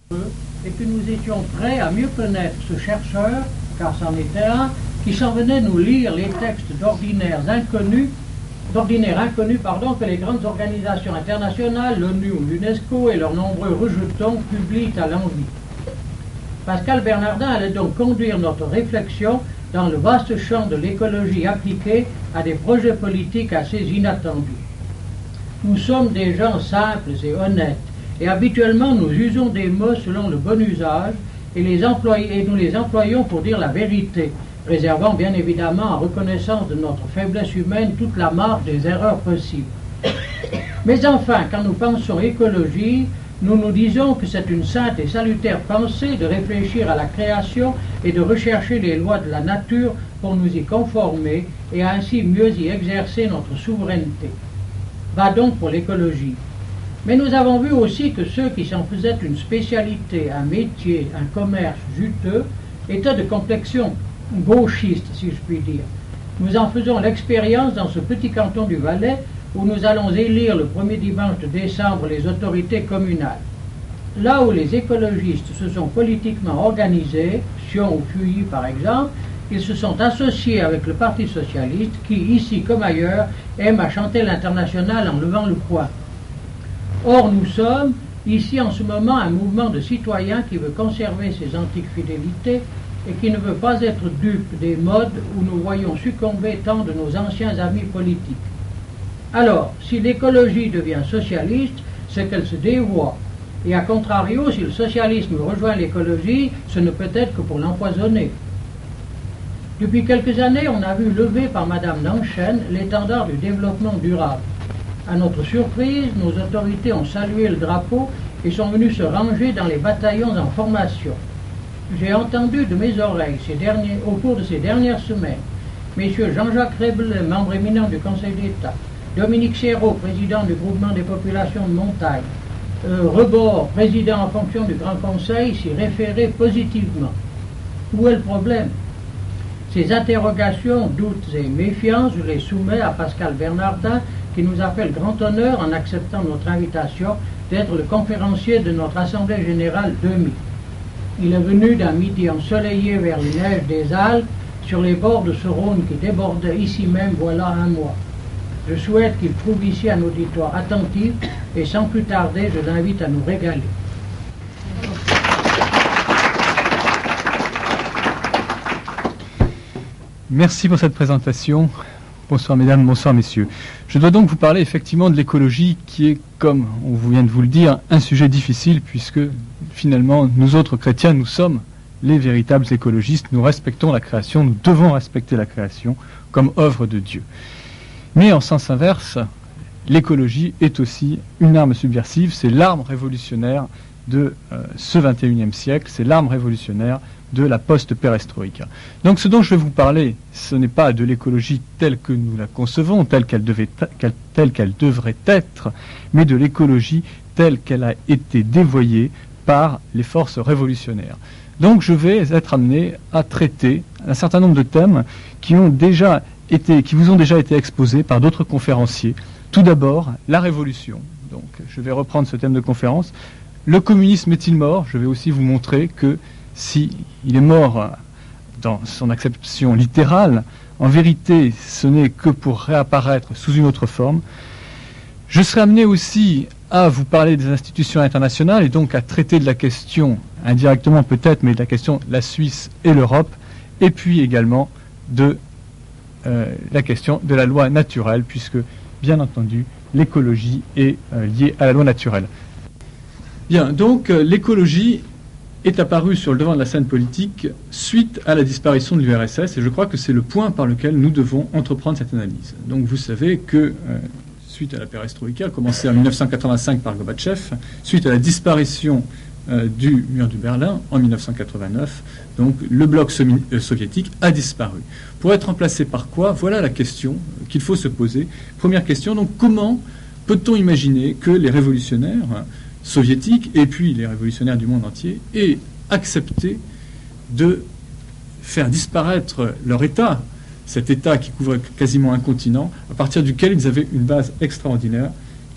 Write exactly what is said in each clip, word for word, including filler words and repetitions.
Et que nous étions prêts à mieux connaître ce chercheur, car c'en était un, qui s'en venait nous lire les textes d'ordinaires inconnus, d'ordinaire inconnus, pardon, que les grandes organisations internationales, l'ONU ou l'UNESCO et leurs nombreux rejetons publient à l'envi. Pascal Bernardin allait donc conduire notre réflexion dans le vaste champ de l'écologie appliquée à des projets politiques assez inattendus. Nous sommes des gens simples et honnêtes, et habituellement nous usons des mots selon le bon usage, et, les employ- et nous les employons pour dire la vérité, réservant bien évidemment en reconnaissance de notre faiblesse humaine toute la marge des erreurs possibles. Mais enfin, quand nous pensons écologie, nous nous disons que c'est une sainte et salutaire pensée de réfléchir à la création et de rechercher les lois de la nature pour nous y conformer et ainsi mieux y exercer notre souveraineté. Va donc pour l'écologie. Mais nous avons vu aussi que ceux qui s'en faisaient une spécialité, un métier, un commerce juteux, étaient de complexion gauchiste, si je puis dire. Nous en faisons l'expérience dans ce petit canton du Valais où nous allons élire le premier dimanche de décembre les autorités communales. Là où les écologistes se sont politiquement organisés, Sion ou Fuy par exemple, ils se sont associés avec le Parti socialiste qui, ici comme ailleurs, aime à chanter l'international en levant le poing. Or, nous sommes, ici en ce moment, un mouvement de citoyens qui veut conserver ses antiques fidélités et qui ne veut pas être dupe des modes où nous voyons succomber tant de nos anciens amis politiques. Alors, si l'écologie devient socialiste, c'est qu'elle se dévoie. Et à contrario, si le socialisme rejoint l'écologie, ce ne peut être que pour l'empoisonner. Depuis quelques années, on a vu lever par Madame Nanchen l'étendard du développement durable. À notre surprise, nos autorités ont salué le drapeau et sont venus se ranger dans les bataillons en formation. J'ai entendu de mes oreilles ces derniers, au cours de ces dernières semaines, messieurs Jean-Jacques Reblet, membre éminent du Conseil d'État, Dominique Chéreau, président du groupement des populations de montagne, euh, Rebord, président en fonction du Grand Conseil, s'y référer positivement. Où est le problème? Ces interrogations, doutes et méfiances, je les soumets à Pascal Bernardin, qui nous a fait le grand honneur, en acceptant notre invitation, d'être le conférencier de notre Assemblée Générale deux mille. Il est venu d'un midi ensoleillé vers les neiges des Alpes, sur les bords de ce Rhône qui débordait ici même voilà un mois. Je souhaite qu'il trouve ici un auditoire attentif, et sans plus tarder, je l'invite à nous régaler. Merci pour cette présentation. Bonsoir mesdames, bonsoir messieurs. Je dois donc vous parler effectivement de l'écologie qui est, comme on vient de vous le dire, un sujet difficile puisque finalement nous autres chrétiens, nous sommes les véritables écologistes. Nous respectons la création, nous devons respecter la création comme œuvre de Dieu. Mais en sens inverse, l'écologie est aussi une arme subversive, c'est l'arme révolutionnaire de euh, ce vingt et unième siècle, c'est l'arme révolutionnaire de la post-perestroïka. Donc ce dont je vais vous parler, ce n'est pas de l'écologie telle que nous la concevons, telle qu'elle devait, telle qu'elle devrait être, mais de l'écologie telle qu'elle a été dévoyée par les forces révolutionnaires. Donc je vais être amené à traiter un certain nombre de thèmes qui ont déjà été, qui vous ont déjà été exposés par d'autres conférenciers. Tout d'abord, la révolution. Donc je vais reprendre ce thème de conférence. Le communisme est-il mort? Je vais aussi vous montrer que si il est mort dans son acception littérale, en vérité, ce n'est que pour réapparaître sous une autre forme. Je serai amené aussi à vous parler des institutions internationales et donc à traiter de la question, indirectement peut-être, mais de la question de la Suisse et l'Europe, et puis également de euh, la question de la loi naturelle, puisque, bien entendu, l'écologie est euh, liée à la loi naturelle. Bien, donc euh, l'écologie est apparu sur le devant de la scène politique suite à la disparition de l'U R S S, et je crois que c'est le point par lequel nous devons entreprendre cette analyse. Donc vous savez que, euh, suite à la perestroïka, commencée en mille neuf cent quatre-vingt-cinq par Gorbatchev, suite à la disparition euh, du mur de Berlin en mille neuf cent quatre-vingt-neuf, donc le bloc somi- euh, soviétique a disparu. Pour être remplacé par quoi? Voilà la question qu'il faut se poser. Première question, donc comment peut-on imaginer que les révolutionnaires soviétiques et puis les révolutionnaires du monde entier aient accepté de faire disparaître leur État, cet État qui couvrait quasiment un continent, à partir duquel ils avaient une base extraordinaire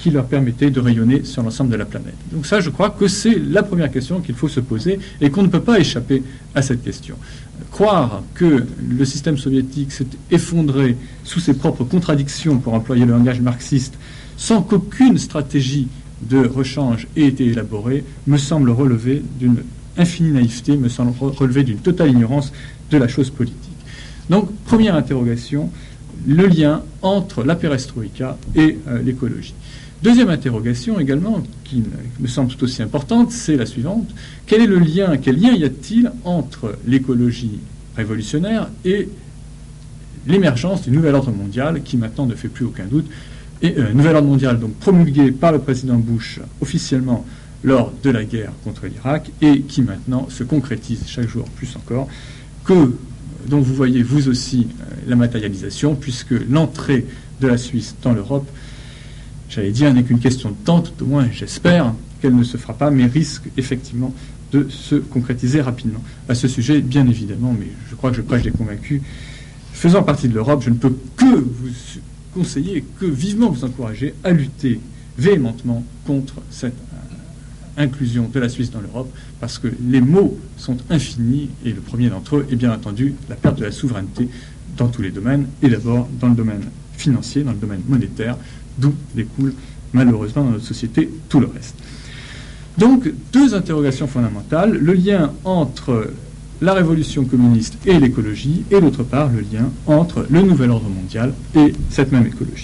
qui leur permettait de rayonner sur l'ensemble de la planète. Donc ça, je crois que c'est la première question qu'il faut se poser et qu'on ne peut pas échapper à cette question. Croire que le système soviétique s'est effondré sous ses propres contradictions, pour employer le langage marxiste, sans qu'aucune stratégie de rechange ait été élaborée, me semble relever d'une infinie naïveté, me semble relever d'une totale ignorance de la chose politique. Donc, première interrogation, le lien entre la perestroïka et euh, l'écologie. Deuxième interrogation également, qui me semble tout aussi importante, c'est la suivante. Quel est le lien, quel lien y a-t-il entre l'écologie révolutionnaire et l'émergence du nouvel ordre mondial, qui maintenant ne fait plus aucun doute, et euh, nouvel ordre mondial donc promulgué par le président Bush officiellement lors de la guerre contre l'Irak, et qui maintenant se concrétise chaque jour plus encore, que dont vous voyez vous aussi euh, la matérialisation, puisque l'entrée de la Suisse dans l'Europe, j'allais dire, n'est qu'une question de temps, tout au moins j'espère qu'elle ne se fera pas, mais risque effectivement de se concrétiser rapidement. À ce sujet, bien évidemment, mais je crois que je prêche des convaincus, faisant partie de l'Europe, je ne peux que vous conseiller, que vivement vous encourager à lutter véhémentement contre cette inclusion de la Suisse dans l'Europe, parce que les maux sont infinis, et le premier d'entre eux est bien entendu la perte de la souveraineté dans tous les domaines, et d'abord dans le domaine financier, dans le domaine monétaire, d'où découle malheureusement dans notre société tout le reste. Donc, deux interrogations fondamentales, le lien entre la révolution communiste et l'écologie, et d'autre part le lien entre le nouvel ordre mondial et cette même écologie.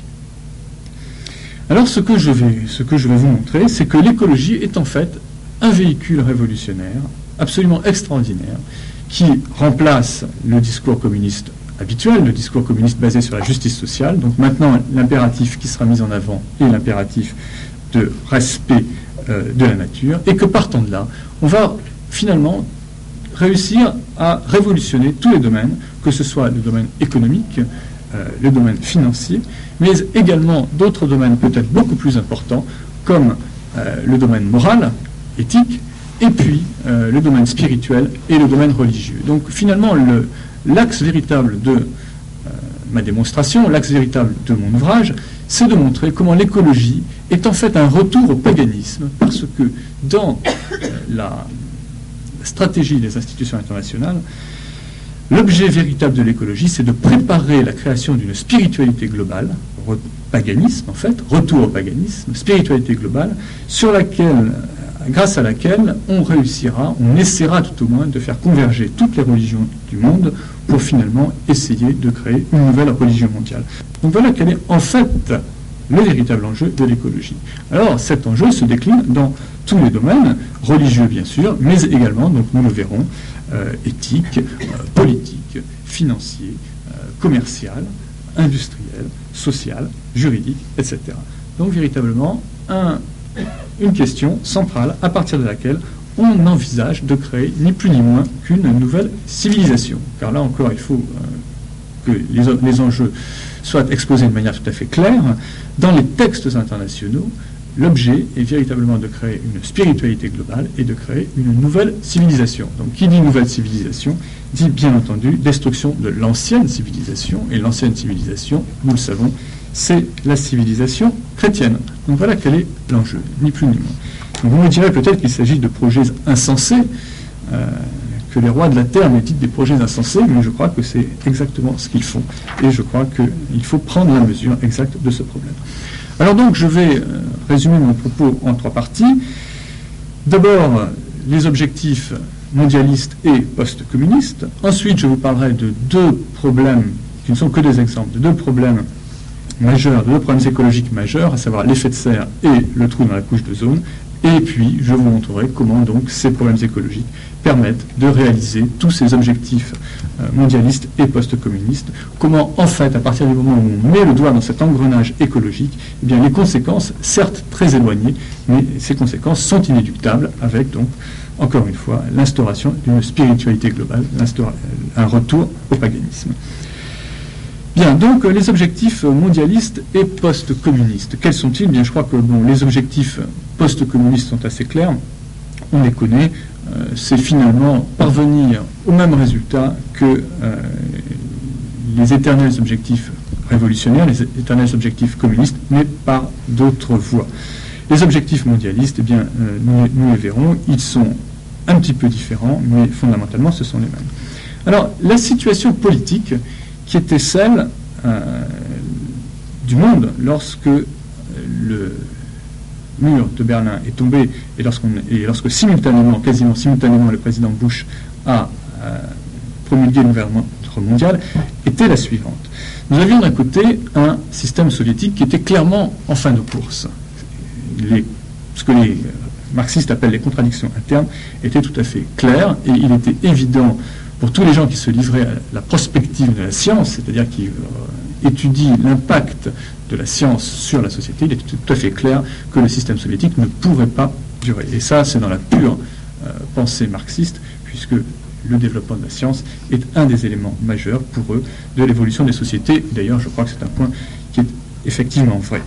Alors ce que je vais, ce que je vais vous montrer, c'est que l'écologie est en fait un véhicule révolutionnaire absolument extraordinaire qui remplace le discours communiste habituel, le discours communiste basé sur la justice sociale. Donc maintenant, l'impératif qui sera mis en avant est l'impératif de respect euh, de la nature, et que partant de là, on va finalement réussir à révolutionner tous les domaines, que ce soit le domaine économique, euh, le domaine financier, mais également d'autres domaines peut-être beaucoup plus importants, comme euh, le domaine moral, éthique, et puis euh, le domaine spirituel et le domaine religieux. Donc finalement, le, l'axe véritable de euh, ma démonstration, l'axe véritable de mon ouvrage, c'est de montrer comment l'écologie est en fait un retour au paganisme, parce que dans euh, la stratégie des institutions internationales, l'objet véritable de l'écologie, c'est de préparer la création d'une spiritualité globale, paganisme en fait, retour au paganisme, spiritualité globale, sur laquelle, grâce à laquelle on réussira, on essaiera tout au moins de faire converger toutes les religions du monde pour finalement essayer de créer une nouvelle religion mondiale. Donc voilà quel est en fait le véritable enjeu de l'écologie. Alors cet enjeu se décline dans tous les domaines, religieux bien sûr, mais également, donc nous le verrons, euh, éthique, euh, politique, financier, euh, commercial, industriel, social, juridique, et cetera. Donc véritablement un, une question centrale à partir de laquelle on envisage de créer ni plus ni moins qu'une nouvelle civilisation. Car là encore, il faut euh, que les, les enjeux soient exposés de manière tout à fait claire. Dans les textes internationaux, l'objet est véritablement de créer une spiritualité globale et de créer une nouvelle civilisation. Donc qui dit nouvelle civilisation dit bien entendu destruction de l'ancienne civilisation, et l'ancienne civilisation, nous le savons, c'est la civilisation chrétienne. Donc voilà quel est l'enjeu, ni plus ni moins. Donc vous me direz peut-être qu'il s'agit de projets insensés, euh, que les rois de la terre méditent des projets insensés, mais je crois que c'est exactement ce qu'ils font, et je crois qu'il faut prendre la mesure exacte de ce problème. Alors donc, je vais euh, résumer mon propos en trois parties. D'abord, les objectifs mondialistes et post-communistes. Ensuite, je vous parlerai de deux problèmes, qui ne sont que des exemples, de deux problèmes majeurs, de deux problèmes écologiques majeurs, à savoir l'effet de serre et le trou dans la couche d'ozone. Et puis, je vous montrerai comment donc ces problèmes écologiques permettent de réaliser tous ces objectifs euh, mondialistes et post-communistes. Comment, en fait, à partir du moment où on met le doigt dans cet engrenage écologique, eh bien, les conséquences, certes très éloignées, mais ces conséquences sont inéluctables, avec donc, encore une fois, l'instauration d'une spiritualité globale, un retour au paganisme. Bien, donc les objectifs mondialistes et post-communistes. Quels sont-ils? Bien, je crois que bon, les objectifs post-communistes sont assez clairs. On les connaît. Euh, c'est finalement parvenir au même résultat que euh, les éternels objectifs révolutionnaires, les éternels objectifs communistes, mais par d'autres voies. Les objectifs mondialistes, eh bien, euh, nous, nous les verrons, ils sont un petit peu différents, mais fondamentalement, ce sont les mêmes. Alors, la situation politique qui était celle euh, du monde lorsque le mur de Berlin est tombé et, lorsqu'on, et lorsque simultanément, quasiment simultanément, le président Bush a euh, promulgué le nouvel ordre mondial, était la suivante. Nous avions d'un côté un système soviétique qui était clairement en fin de course. Les, ce que les marxistes appellent les contradictions internes étaient tout à fait claires, et il était évident pour tous les gens qui se livraient à la prospective de la science, c'est-à-dire qui euh, étudient l'impact de la science sur la société, il était tout à fait clair que le système soviétique ne pourrait pas durer. Et ça, c'est dans la pure euh, pensée marxiste, puisque le développement de la science est un des éléments majeurs pour eux de l'évolution des sociétés. D'ailleurs, je crois que c'est un point qui est effectivement vrai.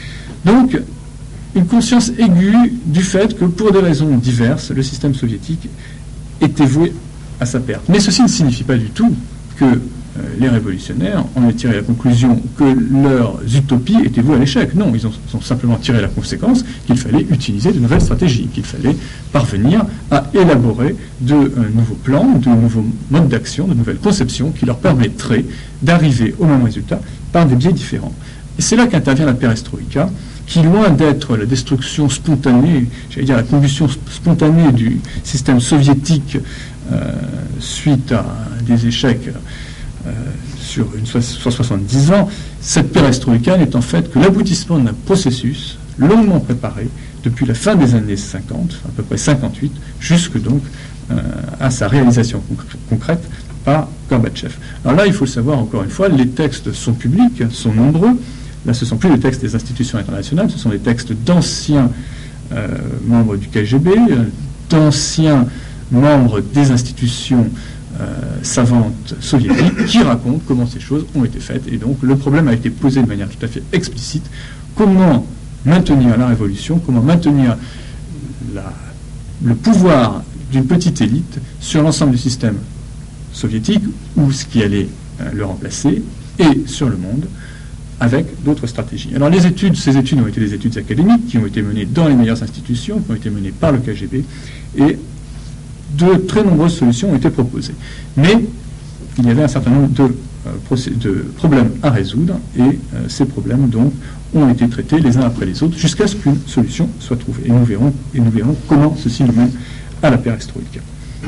Donc, une conscience aiguë du fait que, pour des raisons diverses, le système soviétique était voué à sa perte. Mais ceci ne signifie pas du tout que euh, les révolutionnaires ont tiré la conclusion que leurs utopies étaient vouées à l'échec. Non, ils ont, ils ont simplement tiré la conséquence qu'il fallait utiliser de nouvelles stratégies, qu'il fallait parvenir à élaborer de euh, nouveaux plans, de nouveaux modes d'action, de nouvelles conceptions qui leur permettraient d'arriver au même résultat par des biais différents. Et c'est là qu'intervient la perestroïka, qui, loin d'être la destruction spontanée, j'allais dire la combustion spontanée du système soviétique euh, suite à des échecs euh, sur une so- soixante-dix ans, cette perestroïka n'est en fait que l'aboutissement d'un processus longuement préparé depuis la fin des années cinquante, à peu près cinquante-huit, jusque donc euh, à sa réalisation concr- concrète par Gorbatchev. Alors là, il faut le savoir encore une fois, les textes sont publics, sont nombreux. Là, ce ne sont plus les textes des institutions internationales, ce sont les textes d'anciens euh, membres du K G B, euh, d'anciens membres des institutions euh, savantes soviétiques qui racontent comment ces choses ont été faites. Et donc, le problème a été posé de manière tout à fait explicite. Comment maintenir la révolution, comment maintenir la, le pouvoir d'une petite élite sur l'ensemble du système soviétique, ou ce qui allait euh, le remplacer, et sur le monde, avec d'autres stratégies. Alors les études, ces études ont été des études académiques qui ont été menées dans les meilleures institutions, qui ont été menées par le K G B, et de très nombreuses solutions ont été proposées. Mais il y avait un certain nombre de, euh, procé- de problèmes à résoudre, et euh, ces problèmes donc ont été traités les uns après les autres jusqu'à ce qu'une solution soit trouvée. Et nous verrons, et nous verrons comment ceci nous mène à la perestroïka.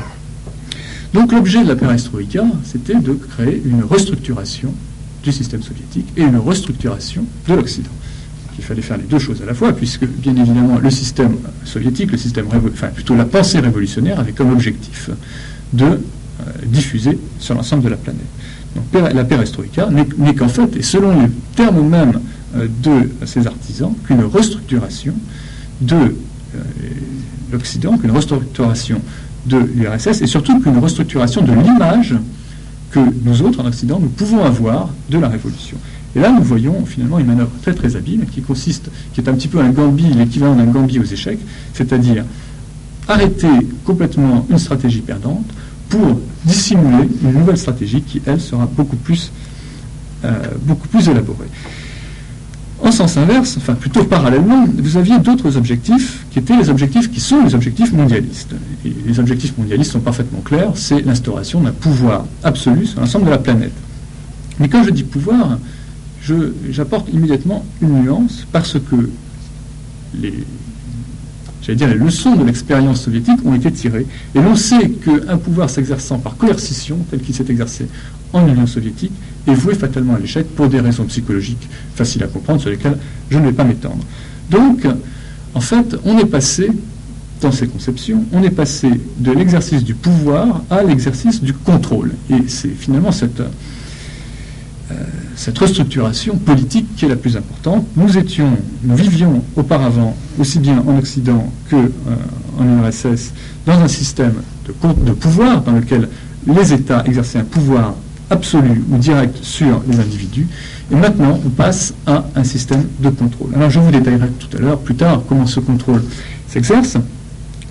Donc l'objet de la perestroïka, c'était de créer une restructuration du système soviétique et une restructuration de l'Occident. Il fallait faire les deux choses à la fois, puisque, bien évidemment, le système soviétique, le système révo- enfin, plutôt la pensée révolutionnaire, avait comme objectif de euh, diffuser sur l'ensemble de la planète. Donc, per- la perestroïka n'est, n'est qu'en fait, et selon les termes mêmes euh, de ces artisans, qu'une restructuration de euh, l'Occident, qu'une restructuration de l'U R S S, et surtout qu'une restructuration de l'image que nous autres, en Occident, nous pouvons avoir de la Révolution. Et là, nous voyons finalement une manœuvre très très habile qui consiste, qui est un petit peu un Gambit, l'équivalent d'un Gambit aux échecs, c'est-à-dire arrêter complètement une stratégie perdante pour dissimuler une nouvelle stratégie qui, elle, sera beaucoup plus, euh, beaucoup plus élaborée. En sens inverse, enfin plutôt parallèlement, vous aviez d'autres objectifs qui étaient les objectifs qui sont les objectifs mondialistes. Et les objectifs mondialistes sont parfaitement clairs, c'est l'instauration d'un pouvoir absolu sur l'ensemble de la planète. Mais quand je dis pouvoir, je, j'apporte immédiatement une nuance parce que les, j'allais dire, les leçons de l'expérience soviétique ont été tirées. Et l'on sait qu'un pouvoir s'exerçant par coercition, tel qu'il s'est exercé en Union soviétique, est voué fatalement à l'échec pour des raisons psychologiques faciles à comprendre, sur lesquelles je ne vais pas m'étendre. Donc, en fait, on est passé, dans ces conceptions, on est passé de l'exercice du pouvoir à l'exercice du contrôle. Et c'est finalement cette, euh, cette restructuration politique qui est la plus importante. Nous étions, nous vivions auparavant, aussi bien en Occident que euh, en U R S S, dans un système de, de pouvoir dans lequel les États exerçaient un pouvoir absolu ou direct sur les individus, et maintenant on passe à un système de contrôle. Alors je vous détaillerai tout à l'heure, plus tard, comment ce contrôle s'exerce.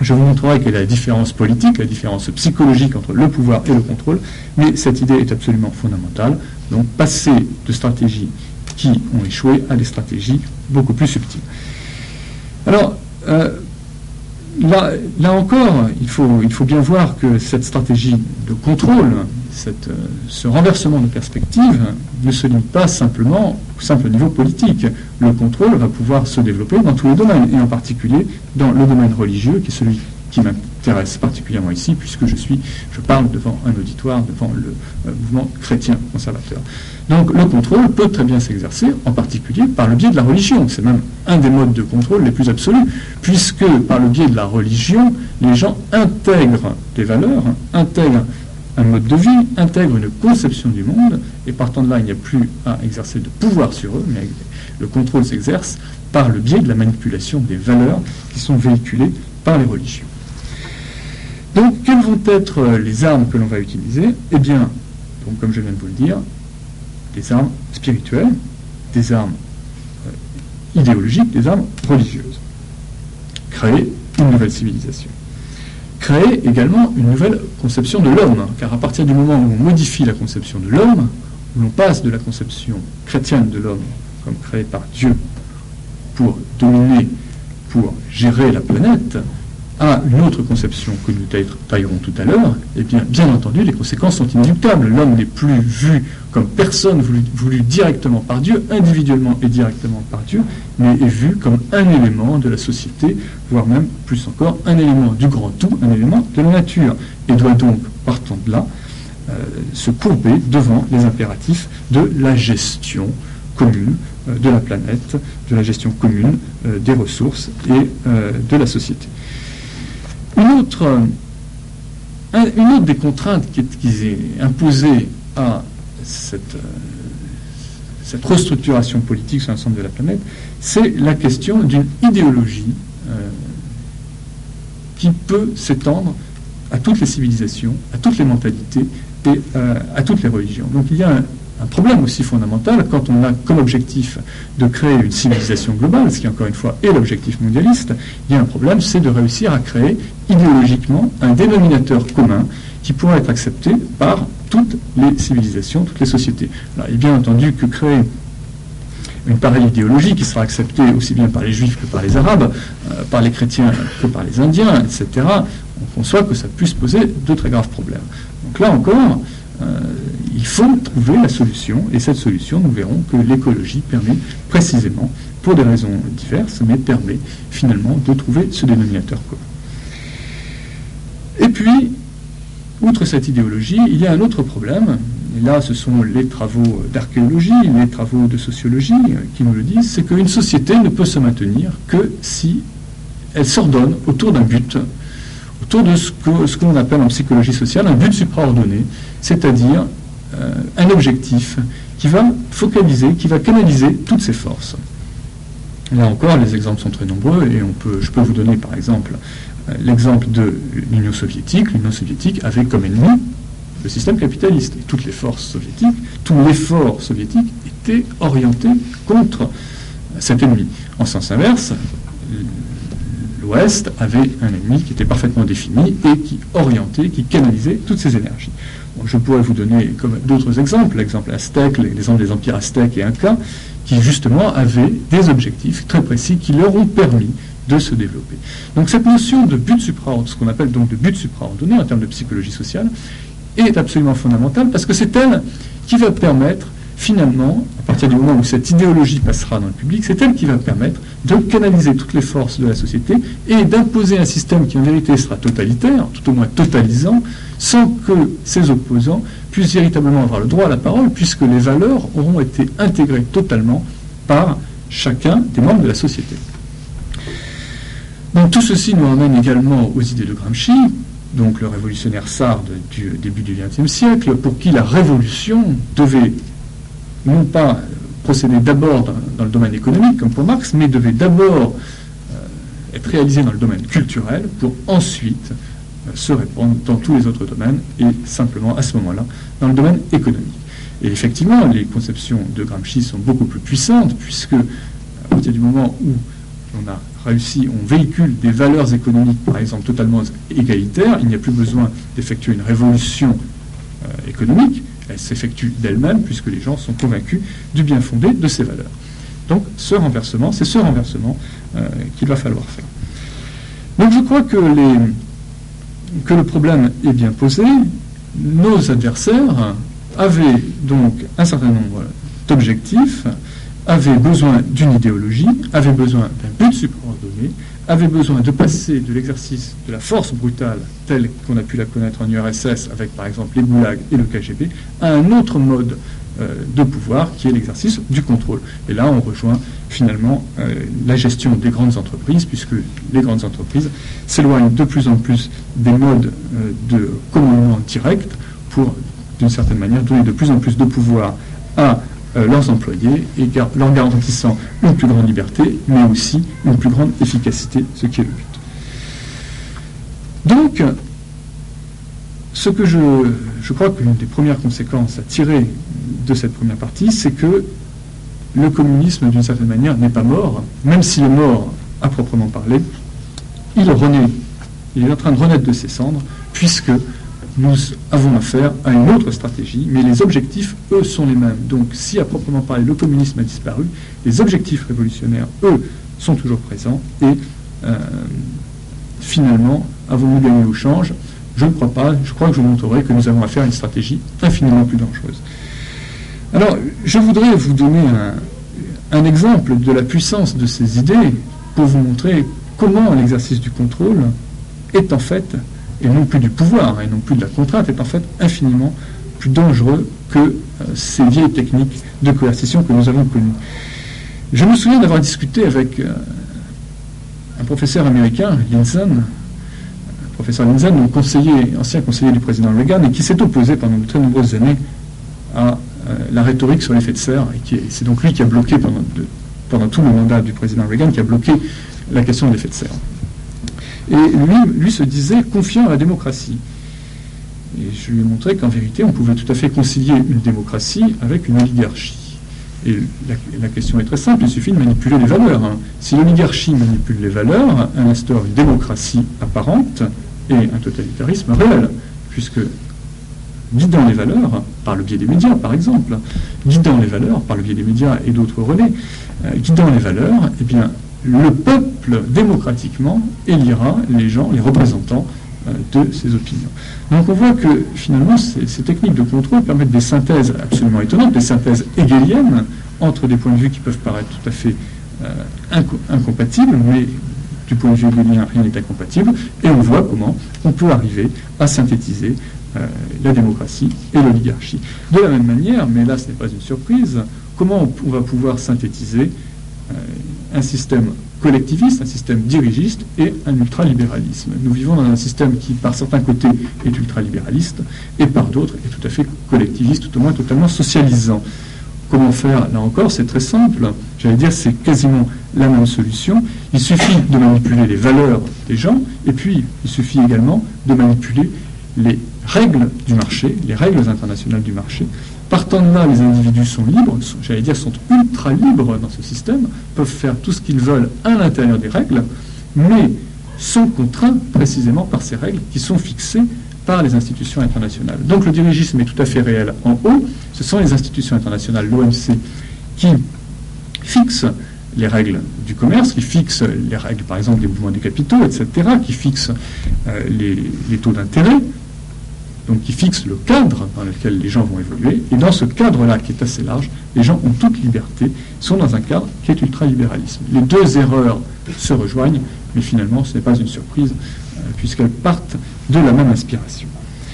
Je vous montrerai quelle est la différence politique, la différence psychologique entre le pouvoir et le contrôle, mais cette idée est absolument fondamentale. Donc passer de stratégies qui ont échoué à des stratégies beaucoup plus subtiles. Alors, euh, là, là encore, il faut, il faut bien voir que cette stratégie de contrôle, cette, euh, ce renversement de perspective ne se limite pas simplement au simple niveau politique. Le contrôle va pouvoir se développer dans tous les domaines, et en particulier dans le domaine religieux, qui est celui qui m'intéresse particulièrement ici, puisque je suis, je parle devant un auditoire, devant le euh, mouvement chrétien conservateur. Donc le contrôle peut très bien s'exercer, en particulier par le biais de la religion. C'est même un des modes de contrôle les plus absolus, puisque par le biais de la religion, les gens intègrent des valeurs, intègrent un mode de vie, intègrent une conception du monde, et partant de là, il n'y a plus à exercer de pouvoir sur eux, mais le contrôle s'exerce par le biais de la manipulation des valeurs qui sont véhiculées par les religions. Donc, quelles vont être les armes que l'on va utiliser? Eh bien, donc, comme je viens de vous le dire, des armes spirituelles, des armes euh, idéologiques, des armes religieuses. Créer une nouvelle civilisation. Créer également une nouvelle conception de l'homme, car à partir du moment où on modifie la conception de l'homme, où l'on passe de la conception chrétienne de l'homme comme créé par Dieu pour dominer, pour gérer la planète, à une autre conception que nous détaillerons tout à l'heure, eh bien, bien entendu, les conséquences sont inéluctables. L'homme n'est plus vu comme personne voulu, voulu directement par Dieu, individuellement et directement par Dieu, mais est vu comme un élément de la société, voire même, plus encore, un élément du grand tout, un élément de la nature, et doit donc, partant de là, euh, se courber devant les impératifs de la gestion commune euh, de la planète, de la gestion commune euh, des ressources et euh, de la société. Une autre, un, une autre des contraintes qui est, qui est imposée à cette, euh, cette restructuration politique sur l'ensemble de la planète, c'est la question d'une idéologie euh, qui peut s'étendre à toutes les civilisations, à toutes les mentalités et euh, à toutes les religions. Donc il y a un, un problème aussi fondamental quand on a comme objectif de créer une civilisation globale, ce qui encore une fois est l'objectif mondialiste. Il y a un problème, c'est de réussir à créer idéologiquement un dénominateur commun qui pourra être accepté par toutes les civilisations, toutes les sociétés. Alors, il est bien entendu que créer une pareille idéologie qui sera acceptée aussi bien par les juifs que par les arabes, euh, par les chrétiens que par les indiens, et cetera, on conçoit que ça puisse poser de très graves problèmes. Donc là encore, euh, il faut trouver la solution, et cette solution, nous verrons que l'écologie permet précisément, pour des raisons diverses, mais permet finalement de trouver ce dénominateur commun. Et puis, outre cette idéologie, il y a un autre problème, et là ce sont les travaux d'archéologie, les travaux de sociologie qui nous le disent, c'est qu'une société ne peut se maintenir que si elle s'ordonne autour d'un but, autour de ce que, ce que l'on appelle en psychologie sociale un but supraordonné, c'est-à-dire euh, un objectif qui va focaliser, qui va canaliser toutes ses forces. Là encore, les exemples sont très nombreux, et on peut, je peux vous donner par exemple euh, l'exemple de l'Union soviétique. L'Union soviétique avait comme ennemi le système capitaliste, et toutes les forces soviétiques, tout l'effort soviétique était orienté contre cet ennemi. En sens inverse, l'Ouest avait un ennemi qui était parfaitement défini et qui orientait, qui canalisait toutes ses énergies. Bon, je pourrais vous donner comme d'autres exemples, l'exemple aztèque, l'exemple des empires aztèques et incas, qui justement avaient des objectifs très précis qui leur ont permis de se développer. Donc cette notion de but supraordonné, ce qu'on appelle donc de but supraordonné en termes de psychologie sociale, est absolument fondamentale parce que c'est elle qui va permettre finalement, à partir du moment où cette idéologie passera dans le public, c'est elle qui va permettre de canaliser toutes les forces de la société et d'imposer un système qui en vérité sera totalitaire, tout au moins totalisant, sans que ses opposants puissent véritablement avoir le droit à la parole, puisque les valeurs auront été intégrées totalement par chacun des membres de la société. Donc tout ceci nous emmène également aux idées de Gramsci, donc le révolutionnaire sarde du début du vingtième siècle, pour qui la révolution devait non pas procéder d'abord dans, dans le domaine économique, comme pour Marx, mais devait d'abord euh, être réalisée dans le domaine culturel, pour ensuite euh, se répandre dans tous les autres domaines, et simplement à ce moment-là, dans le domaine économique. Et effectivement, les conceptions de Gramsci sont beaucoup plus puissantes, puisque à partir du moment où on a réussi, on véhicule des valeurs économiques, par exemple, totalement égalitaires. Il n'y a plus besoin d'effectuer une révolution euh, économique. Elle s'effectue d'elle-même, puisque les gens sont convaincus du bien fondé de ces valeurs. Donc, ce renversement, c'est ce renversement euh, qu'il va falloir faire. Donc, je crois que, les, que le problème est bien posé. Nos adversaires avaient donc un certain nombre d'objectifs, avaient besoin d'une idéologie, avaient besoin d'un but supraordonné, avaient besoin de passer de l'exercice de la force brutale, telle qu'on a pu la connaître en U R S S, avec par exemple les goulags et le K G B, à un autre mode euh, de pouvoir, qui est l'exercice du contrôle. Et là, on rejoint finalement euh, la gestion des grandes entreprises, puisque les grandes entreprises s'éloignent de plus en plus des modes euh, de commandement direct pour, d'une certaine manière, donner de plus en plus de pouvoir à Euh, leurs employés et gar leur garantissant une plus grande liberté, mais aussi une plus grande efficacité, ce qui est le but. Donc, ce que je, je crois que l'une des premières conséquences à tirer de cette première partie, c'est que le communisme, d'une certaine manière, n'est pas mort, même s'il est mort à proprement parler, il renaît, il est en train de renaître de ses cendres, puisque nous avons affaire à une autre stratégie, mais les objectifs, eux, sont les mêmes. Donc, si à proprement parler, le communisme a disparu, les objectifs révolutionnaires, eux, sont toujours présents, et euh, finalement, avons-nous gagné au change? Je ne crois pas. Je crois que je vous montrerai que nous avons affaire à une stratégie infiniment plus dangereuse. Alors, je voudrais vous donner un, un exemple de la puissance de ces idées pour vous montrer comment l'exercice du contrôle est en fait, et non plus du pouvoir, et non plus de la contrainte, est en fait infiniment plus dangereux que euh, ces vieilles techniques de coercition que nous avons connues. Je me souviens d'avoir discuté avec euh, un professeur américain, Linson, professeur Linson, donc conseiller, ancien conseiller du président Reagan, et qui s'est opposé pendant de très nombreuses années à euh, la rhétorique sur l'effet de serre, et qui est, c'est donc lui qui a bloqué pendant, de, pendant tout le mandat du président Reagan, qui a bloqué la question de l'effet de serre. Et lui, lui se disait confiant à la démocratie. Et je lui ai montré qu'en vérité, on pouvait tout à fait concilier une démocratie avec une oligarchie. Et la, la question est très simple, il suffit de manipuler les valeurs. Hein. Si l'oligarchie manipule les valeurs, elle instaure une démocratie apparente et un totalitarisme réel, puisque guidant les valeurs, par le biais des médias par exemple, guidant les valeurs par le biais des médias et d'autres relais, euh, guidant les valeurs, eh bien, le peuple, démocratiquement, élira les gens, les représentants euh, de ses opinions. Donc on voit que, finalement, ces, ces techniques de contrôle permettent des synthèses absolument étonnantes, des synthèses hegeliennes, entre des points de vue qui peuvent paraître tout à fait euh, inco incompatibles, mais du point de vue hegelien, rien n'est incompatible, et on voit comment on peut arriver à synthétiser euh, la démocratie et l'oligarchie. De la même manière, mais là ce n'est pas une surprise, comment on, on va pouvoir synthétiser euh, un système collectiviste, un système dirigiste et un ultralibéralisme. Nous vivons dans un système qui, par certains côtés, est ultralibéraliste et par d'autres est tout à fait collectiviste, tout au moins totalement socialisant. Comment faire? Là encore, c'est très simple. J'allais dire, c'est quasiment la même solution. Il suffit de manipuler les valeurs des gens et puis il suffit également de manipuler les règles du marché, les règles internationales du marché. Partant de là, les individus sont libres, j'allais dire sont ultra libres dans ce système, peuvent faire tout ce qu'ils veulent à l'intérieur des règles, mais sont contraints précisément par ces règles qui sont fixées par les institutions internationales. Donc le dirigisme est tout à fait réel en haut, ce sont les institutions internationales, l'O M C, qui fixent les règles du commerce, qui fixent les règles par exemple des mouvements des capitaux, et cetera, qui fixent euh, les, les taux d'intérêt, donc qui fixe le cadre dans lequel les gens vont évoluer, et dans ce cadre-là, qui est assez large, les gens ont toute liberté, sont dans un cadre qui est ultralibéralisme. Les deux erreurs se rejoignent, mais finalement, ce n'est pas une surprise, euh, puisqu'elles partent de la même inspiration.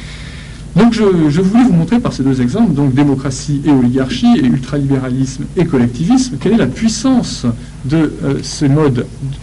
Donc je, je voulais vous montrer par ces deux exemples, donc démocratie et oligarchie, et ultralibéralisme et collectivisme, quelle est la puissance de euh, ces modes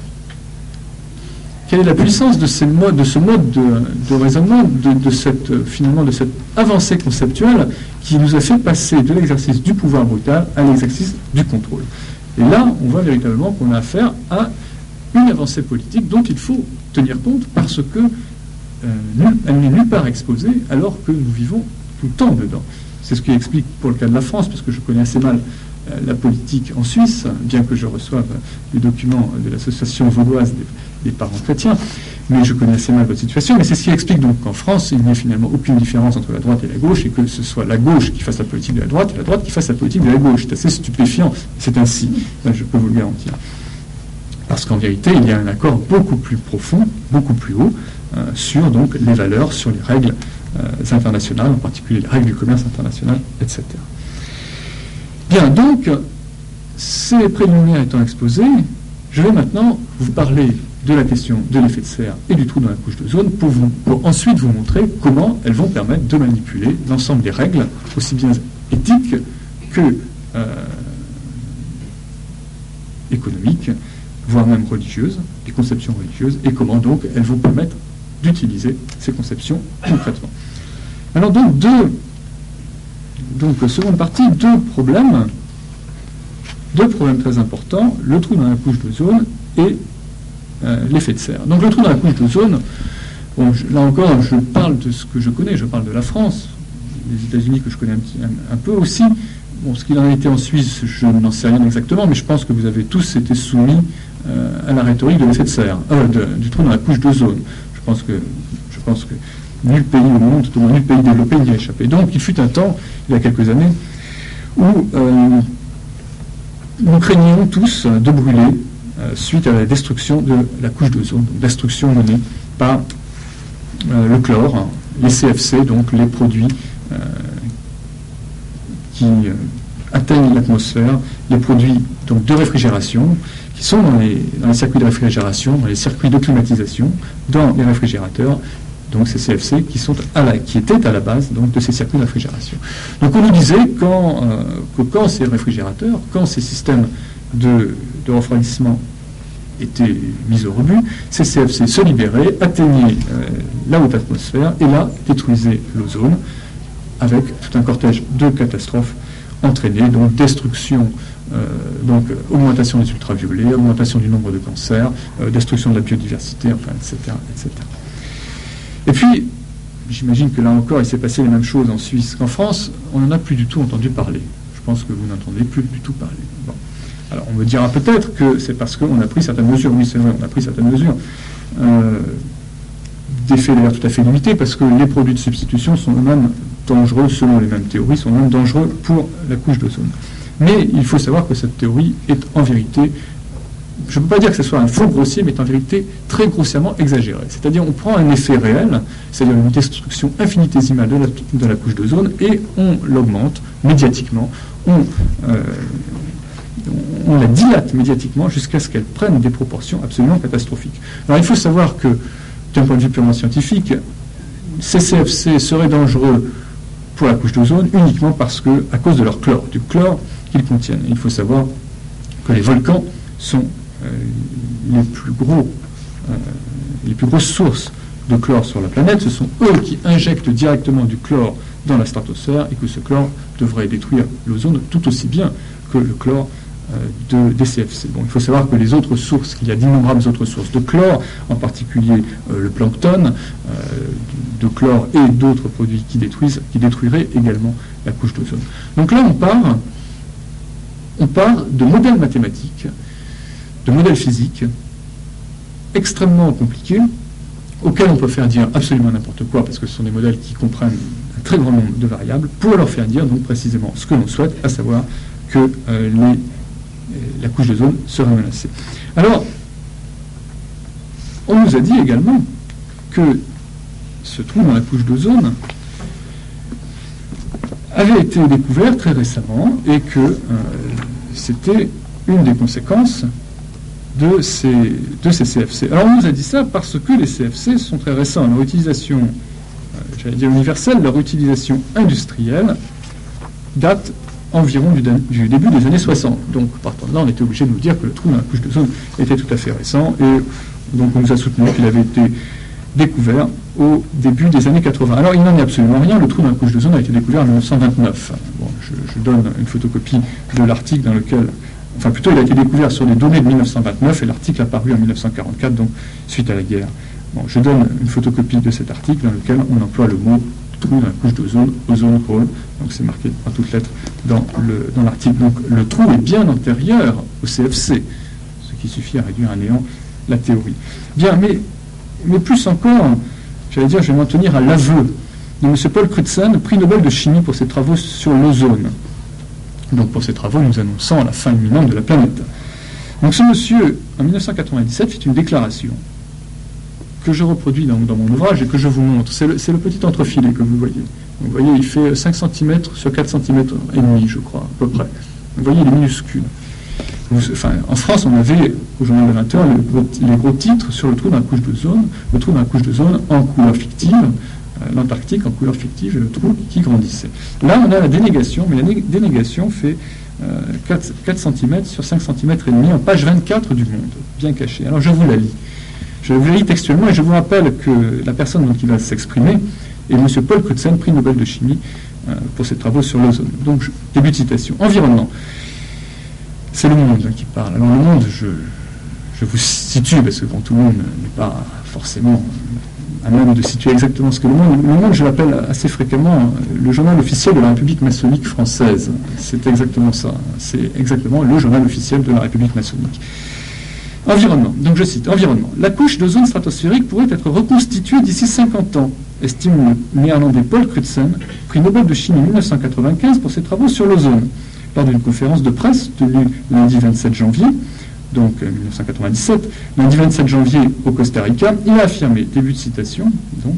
Quelle est la puissance de, ces modes, de ce mode de, de raisonnement, de, de cette, finalement de cette avancée conceptuelle qui nous a fait passer de l'exercice du pouvoir brutal à l'exercice du contrôle. Et là, on voit véritablement qu'on a affaire à une avancée politique dont il faut tenir compte parce que euh, elle n'est nulle part exposée alors que nous vivons tout le temps dedans. C'est ce qui explique pour le cas de la France, parce que je connais assez mal euh, la politique en Suisse, bien que je reçoive les documents de l'association vaudoise des, des parents chrétiens, mais je connais assez mal votre situation. Mais c'est ce qui explique donc qu'en France, il n'y a finalement aucune différence entre la droite et la gauche, et que ce soit la gauche qui fasse la politique de la droite et la droite qui fasse la politique de la gauche. C'est assez stupéfiant, c'est ainsi, je peux vous le garantir. Parce qu'en vérité, il y a un accord beaucoup plus profond, beaucoup plus haut, euh, sur donc les valeurs, sur les règles euh, internationales, en particulier les règles du commerce international, et cetera. Bien, donc, ces préliminaires étant exposés, je vais maintenant vous parler de la question de l'effet de serre et du trou dans la couche d'ozone pour, vous, pour ensuite vous montrer comment elles vont permettre de manipuler l'ensemble des règles, aussi bien éthiques que euh, économiques, voire même religieuses, des conceptions religieuses, et comment donc elles vont permettre d'utiliser ces conceptions concrètement. Alors donc, deux, donc seconde partie, deux problèmes, deux problèmes très importants, le trou dans la couche d'ozone et euh, l'effet de serre. Donc le trou dans la couche d'ozone, bon, je, là encore, je parle de ce que je connais, je parle de la France, les États-Unis que je connais un, petit, un, un peu aussi. Bon, ce qu'il en a été en Suisse, je n'en sais rien exactement, mais je pense que vous avez tous été soumis euh, à la rhétorique de l'effet de serre, euh, de, du trou dans la couche d'ozone. Je pense que, je pense que nul pays au monde, tout le monde, nul pays développé n'y a échappé. Donc il fut un temps, il y a quelques années, où euh, nous craignions tous de brûler euh, suite à la destruction de la couche d'ozone, donc destruction menée par euh, le chlore, les C F C, donc les produits euh, qui euh, atteignent l'atmosphère, les produits donc, de réfrigération, qui sont dans les, dans les circuits de réfrigération, dans les circuits de climatisation, dans les réfrigérateurs, donc ces C F C qui, sont à la, qui étaient à la base donc, de ces circuits de réfrigération. Donc on nous disait quand, euh, que quand ces réfrigérateurs, quand ces systèmes de, de refroidissement étaient mis au rebut, ces C F C se libéraient, atteignaient euh, la haute atmosphère et là détruisaient l'ozone, avec tout un cortège de catastrophes entraînées, donc destruction, euh, donc augmentation des ultraviolets, augmentation du nombre de cancers, euh, destruction de la biodiversité, enfin, et cetera, et cetera. Et puis, j'imagine que là encore, il s'est passé les mêmes choses en Suisse qu'en France, on n'en a plus du tout entendu parler. Je pense que vous n'entendez plus du tout parler. Bon. Alors, on me dira peut-être que c'est parce qu'on a pris certaines mesures. Oui, c'est vrai, on a pris certaines mesures. Euh, d'effets d'ailleurs tout à fait limités, parce que les produits de substitution sont eux-mêmes dangereux, selon les mêmes théories, sont eux-mêmes dangereux pour la couche d'ozone. Mais il faut savoir que cette théorie est en vérité, je ne peux pas dire que ce soit un faux grossier, mais est en vérité très grossièrement exagéré. C'est-à-dire on prend un effet réel, c'est-à-dire une destruction infinitésimale de la, de la couche d'ozone, et on l'augmente médiatiquement, on, euh, on la dilate médiatiquement jusqu'à ce qu'elle prenne des proportions absolument catastrophiques. Alors il faut savoir que, d'un point de vue purement scientifique, ces C F C seraient dangereux pour la couche d'ozone uniquement parce que, à cause de leur chlore, du chlore qu'ils contiennent. Et il faut savoir que les volcans sont euh, les plus gros, euh, les plus grosses sources de chlore sur la planète. Ce sont eux qui injectent directement du chlore dans la stratosphère et que ce chlore devrait détruire l'ozone tout aussi bien que le chlore De, des C F C. Bon, il faut savoir que les autres sources, qu'il y a d'innombrables autres sources de chlore, en particulier euh, le plancton, euh, de chlore et d'autres produits qui détruisent, qui détruiraient également la couche d'ozone. Donc là, on part, on part de modèles mathématiques, de modèles physiques extrêmement compliqués, auxquels on peut faire dire absolument n'importe quoi, parce que ce sont des modèles qui comprennent un très grand nombre de variables, pour leur faire dire donc précisément ce que l'on souhaite, à savoir que euh, les la couche d'ozone serait menacée. Alors, on nous a dit également que ce trou dans la couche d'ozone avait été découvert très récemment et que euh, c'était une des conséquences de ces, de ces C F C. Alors, on nous a dit ça parce que les C F C sont très récents. Leur utilisation, euh, j'allais dire universelle, leur utilisation industrielle date environ du, du début des années soixante. Donc, partant de là, on était obligé de nous dire que le trou dans la couche d'ozone était tout à fait récent, et donc on nous a soutenu qu'il avait été découvert au début des années quatre-vingts. Alors, il n'en est absolument rien. Le trou dans la couche d'ozone a été découvert en mille neuf cent vingt-neuf. Bon, je, je donne une photocopie de l'article dans lequel... Enfin, plutôt, il a été découvert sur des données de mille neuf cent vingt-neuf, et l'article a paru en mille neuf cent quarante-quatre, donc suite à la guerre. Bon, je donne une photocopie de cet article dans lequel on emploie le mot trou dans la couche d'ozone, ozone hole, donc c'est marqué en toutes lettres dans, le, dans l'article. Donc le trou est bien antérieur au C F C, ce qui suffit à réduire à néant la théorie. Bien, mais, mais plus encore, j'allais dire, je vais m'en tenir à l'aveu de M. Paul Crutzen, prix Nobel de chimie pour ses travaux sur l'ozone. Donc pour ces travaux, nous annonçant la fin imminente de la planète. Donc ce monsieur, en mille neuf cent quatre-vingt-dix-sept, fait une déclaration que je reproduis dans, dans mon ouvrage et que je vous montre. C'est le, c'est le petit entrefilet que vous voyez. Vous voyez, il fait cinq centimètres sur quatre centimètres et demi, je crois, à peu près. Vous voyez, il est minuscule. Vous, enfin, en France, on avait, au journal de vingt heures, les gros, les gros titres sur le trou dans la couche d'ozone, le trou dans la couche d'ozone en couleur fictive, euh, l'Antarctique en couleur fictive et le trou qui grandissait. Là, on a la dénégation, mais la né- dénégation fait euh, quatre centimètres sur cinq centimètres et demi en page vingt-quatre du Monde, bien caché. Alors, je vous la lis. Je vous la lis textuellement et je vous rappelle que la personne dont il va s'exprimer est M. Paul Crutzen, prix Nobel de chimie euh, pour ses travaux sur l'ozone. Donc, je, début de citation. Environnement. C'est le Monde hein, qui parle. Alors, le Monde, je, je vous situe, parce que bon, tout le monde n'est pas forcément à même de situer exactement ce que le Monde. Le Monde, je l'appelle assez fréquemment le journal officiel de la République maçonnique française. C'est exactement ça. C'est exactement le journal officiel de la République maçonnique. Environnement. Donc je cite, environnement. La couche d'ozone stratosphérique pourrait être reconstituée d'ici cinquante ans, estime le néerlandais Paul Crutzen, prix Nobel de chimie mille neuf cent quatre-vingt-quinze pour ses travaux sur l'ozone. Lors d'une conférence de presse tenue lundi vingt-sept janvier, donc euh, mille neuf cent quatre-vingt-dix-sept, lundi vingt-sept janvier au Costa Rica, il a affirmé, début de citation, donc,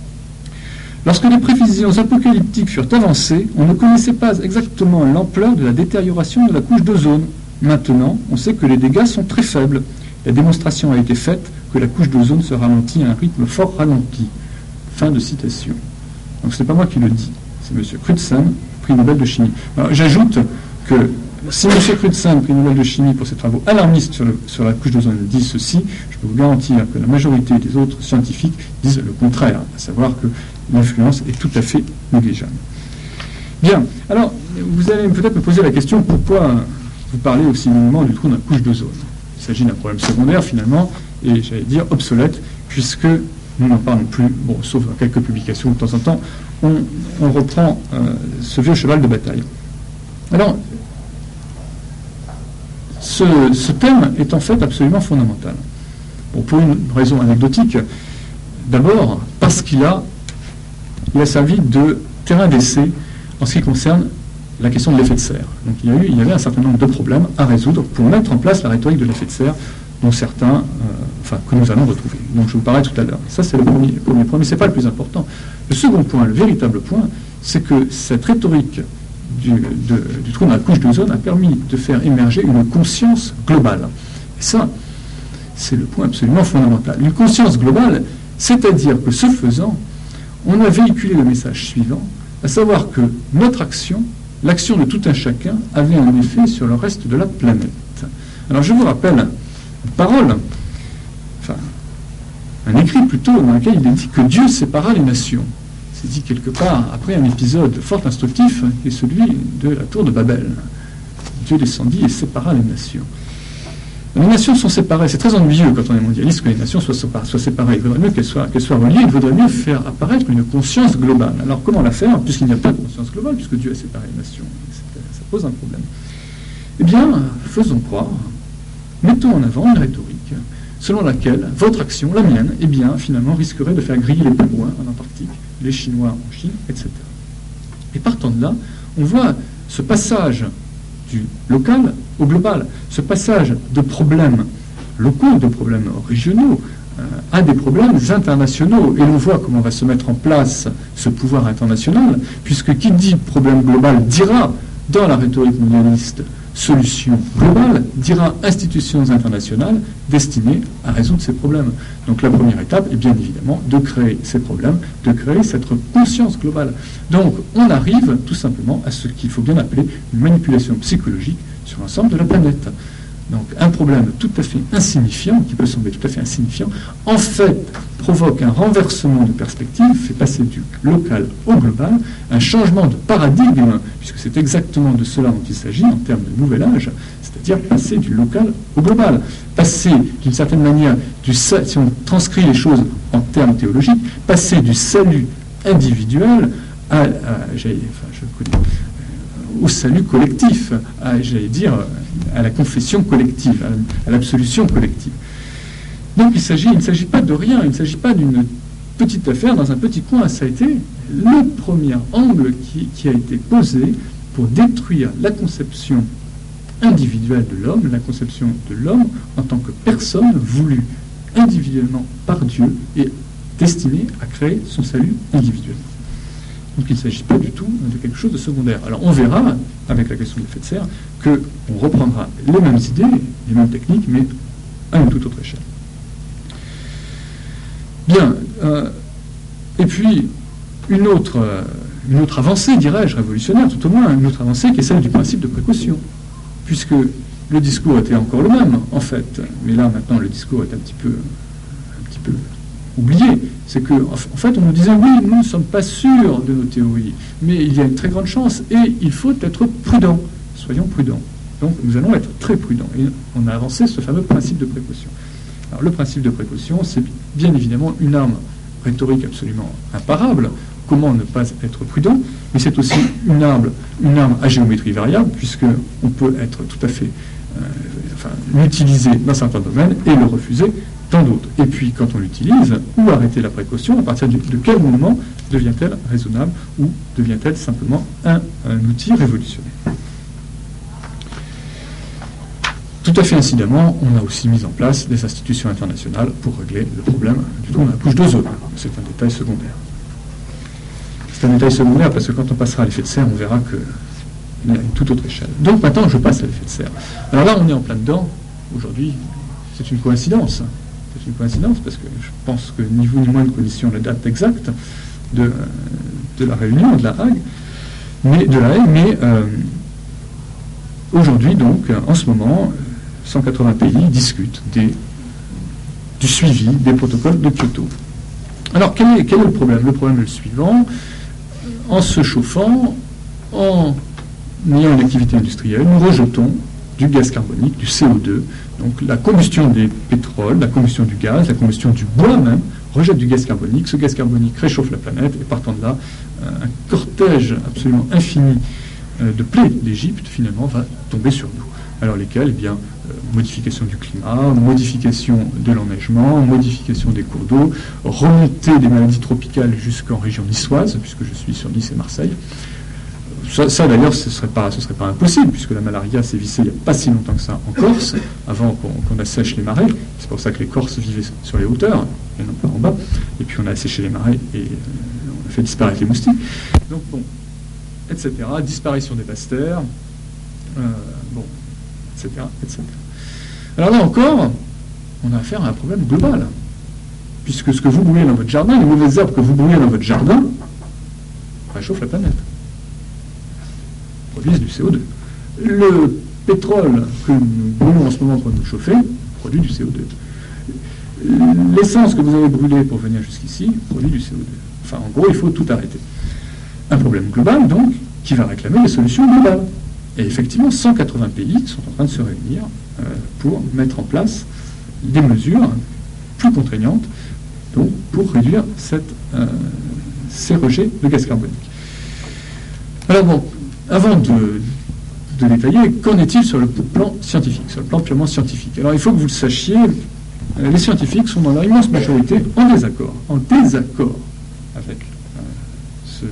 lorsque les prévisions apocalyptiques furent avancées, on ne connaissait pas exactement l'ampleur de la détérioration de la couche d'ozone. Maintenant, on sait que les dégâts sont très faibles. La démonstration a été faite que la couche d'ozone se ralentit à un rythme fort ralenti. Fin de citation. Donc ce n'est pas moi qui le dis, c'est M. Crutzen, prix Nobel de chimie. Alors, j'ajoute que si M. Crutzen, prix Nobel de chimie pour ses travaux alarmistes sur, le, sur la couche d'ozone, dit ceci, je peux vous garantir que la majorité des autres scientifiques disent le contraire, à savoir que l'influence est tout à fait négligeable. Bien, alors, vous allez peut-être me poser la question, pourquoi vous parlez aussi longuement du trou dans la couche d'ozone? Il s'agit d'un problème secondaire, finalement, et j'allais dire obsolète, puisque nous n'en parlons plus, bon, sauf dans quelques publications de temps en temps, on, on reprend euh, ce vieux cheval de bataille. Alors, ce, ce thème est en fait absolument fondamental. Bon, pour une raison anecdotique, d'abord parce qu'il a, il a servi de terrain d'essai en ce qui concerne la question de l'effet de serre. Donc il y, a eu, il y avait un certain nombre de problèmes à résoudre pour mettre en place la rhétorique de l'effet de serre, dont certains, euh, enfin, que nous allons retrouver. Donc je vous parlais tout à l'heure. Ça, c'est le premier, le premier point, mais ce n'est pas le plus important. Le second point, le véritable point, c'est que cette rhétorique du, de, du trou dans la couche d'ozone a permis de faire émerger une conscience globale. Et ça, c'est le point absolument fondamental. Une conscience globale, c'est-à-dire que ce faisant, on a véhiculé le message suivant, à savoir que notre action, l'action de tout un chacun, avait un effet sur le reste de la planète. Alors je vous rappelle une parole, enfin un écrit plutôt, dans lequel il est dit que Dieu sépara les nations. C'est dit quelque part après un épisode fort instructif, qui est celui de la tour de Babel. Dieu descendit et sépara les nations. Les nations sont séparées, c'est très ennuyeux quand on est mondialiste que les nations soient, soient séparées. Il vaudrait mieux qu'elles soient, qu'elles soient reliées, il vaudrait mieux faire apparaître une conscience globale. Alors comment la faire, puisqu'il n'y a pas de conscience globale, puisque Dieu a séparé les nations? Ça pose un problème. Eh bien, faisons croire, mettons en avant une rhétorique selon laquelle votre action, la mienne, eh bien, finalement, risquerait de faire griller les pingouins en Antarctique, les Chinois en Chine, et cetera. Et partant de là, on voit ce passage du local au global, ce passage de problèmes locaux, de problèmes régionaux, euh, à des problèmes internationaux. Et l'on voit comment va se mettre en place ce pouvoir international, puisque qui dit problème global dira, dans la rhétorique mondialiste, solution globale, dira institutions internationales destinées à résoudre ces problèmes. Donc la première étape est bien évidemment de créer ces problèmes, de créer cette conscience globale. Donc on arrive tout simplement à ce qu'il faut bien appeler une manipulation psychologique sur l'ensemble de la planète. Donc un problème tout à fait insignifiant, qui peut sembler tout à fait insignifiant, en fait provoque un renversement de perspective, fait passer du local au global, un changement de paradigme, puisque c'est exactement de cela dont il s'agit en termes de nouvel âge, c'est-à-dire passer du local au global, passer d'une certaine manière, du, si on transcrit les choses en termes théologiques, passer du salut individuel à, à, enfin, je connais, au salut collectif, à, j'allais dire, à la confession collective, à l'absolution collective. Donc il, s'agit, il ne s'agit pas de rien, il ne s'agit pas d'une petite affaire dans un petit coin. Ça a été le premier angle qui, qui a été posé pour détruire la conception individuelle de l'homme, la conception de l'homme en tant que personne voulue individuellement par Dieu et destinée à créer son salut individuellement. Donc il ne s'agit pas du tout de quelque chose de secondaire. Alors on verra, avec la question de l'effet de serre, qu'on reprendra les mêmes idées, les mêmes techniques, mais à une toute autre échelle. Bien, euh, et puis une autre, euh, une autre avancée, dirais-je, révolutionnaire tout au moins, une autre avancée qui est celle du principe de précaution, puisque le discours était encore le même, en fait, mais là maintenant le discours est un petit peu, un petit peu oublié. C'est que, en fait, on nous disait oui, nous ne sommes pas sûrs de nos théories, mais il y a une très grande chance et il faut être prudent. Soyons prudents. Donc nous allons être très prudents. Et on a avancé ce fameux principe de précaution. Alors le principe de précaution, c'est bien évidemment une arme rhétorique absolument imparable. Comment ne pas être prudent? Mais c'est aussi une arme, une arme à géométrie variable, puisqu'on peut être tout à fait, euh, enfin, l'utiliser dans certains domaines et le refuser dans d'autres. Et puis, quand on l'utilise, où arrêter la précaution? À partir de, de quel moment devient-elle raisonnable ou devient-elle simplement un, un outil révolutionnaire? Tout à fait incidemment, on a aussi mis en place des institutions internationales pour régler le problème du trou dans la couche d'ozone. C'est un détail secondaire. C'est un détail secondaire parce que quand on passera à l'effet de serre, on verra qu'il y a une toute autre échelle. Donc maintenant, je passe à l'effet de serre. Alors là, on est en plein dedans. Aujourd'hui, c'est une coïncidence. C'est une coïncidence parce que je pense que ni vous ni moi ne connaissions la date exacte de, de la réunion de la Hague, mais de la Hague, mais euh, aujourd'hui donc, en ce moment, cent quatre-vingts pays discutent des, du suivi des protocoles de Kyoto. Alors quel est, quel est le problème? Le problème est le suivant: en se chauffant, en ayant une activité industrielle, nous rejetons du gaz carbonique, du C O deux. Donc la combustion des pétroles, la combustion du gaz, la combustion du bois même, rejette du gaz carbonique. Ce gaz carbonique réchauffe la planète et partant de là, un cortège absolument infini de plaies d'Égypte, finalement, va tomber sur nous. Alors lesquelles? Eh bien, euh, modification du climat, modification de l'enneigement, modification des cours d'eau, remontée des maladies tropicales jusqu'en région niçoise, puisque je suis sur Nice et Marseille. Ça, ça d'ailleurs, ce ne serait pas, ce serait pas impossible, puisque la malaria sévissait il n'y a pas si longtemps que ça en Corse, avant qu'on, qu'on assèche les marais. C'est pour ça que les Corses vivaient sur les hauteurs, et non pas en bas. Et puis on a asséché les marais et euh, on a fait disparaître les moustiques. Donc bon, et cetera. Disparition des basses-terres, euh, bon, et cetera, et cetera. Alors là encore, on a affaire à un problème global, puisque ce que vous brûlez dans votre jardin, les mauvaises herbes que vous brûlez dans votre jardin, réchauffent la planète, produisent du C O deux. Le pétrole que nous brûlons en ce moment pour nous chauffer produit du C O deux. L'essence que vous avez brûlée pour venir jusqu'ici produit du C O deux. Enfin, en gros, il faut tout arrêter. Un problème global, donc, qui va réclamer des solutions globales. Et effectivement, cent quatre-vingts pays sont en train de se réunir euh, pour mettre en place des mesures plus contraignantes donc, pour réduire cette, euh, ces rejets de gaz carbonique. Alors bon, avant de, de détailler, qu'en est-il sur le plan scientifique, sur le plan purement scientifique? Alors il faut que vous le sachiez, les scientifiques sont dans leur immense majorité en désaccord, en désaccord avec euh, ce,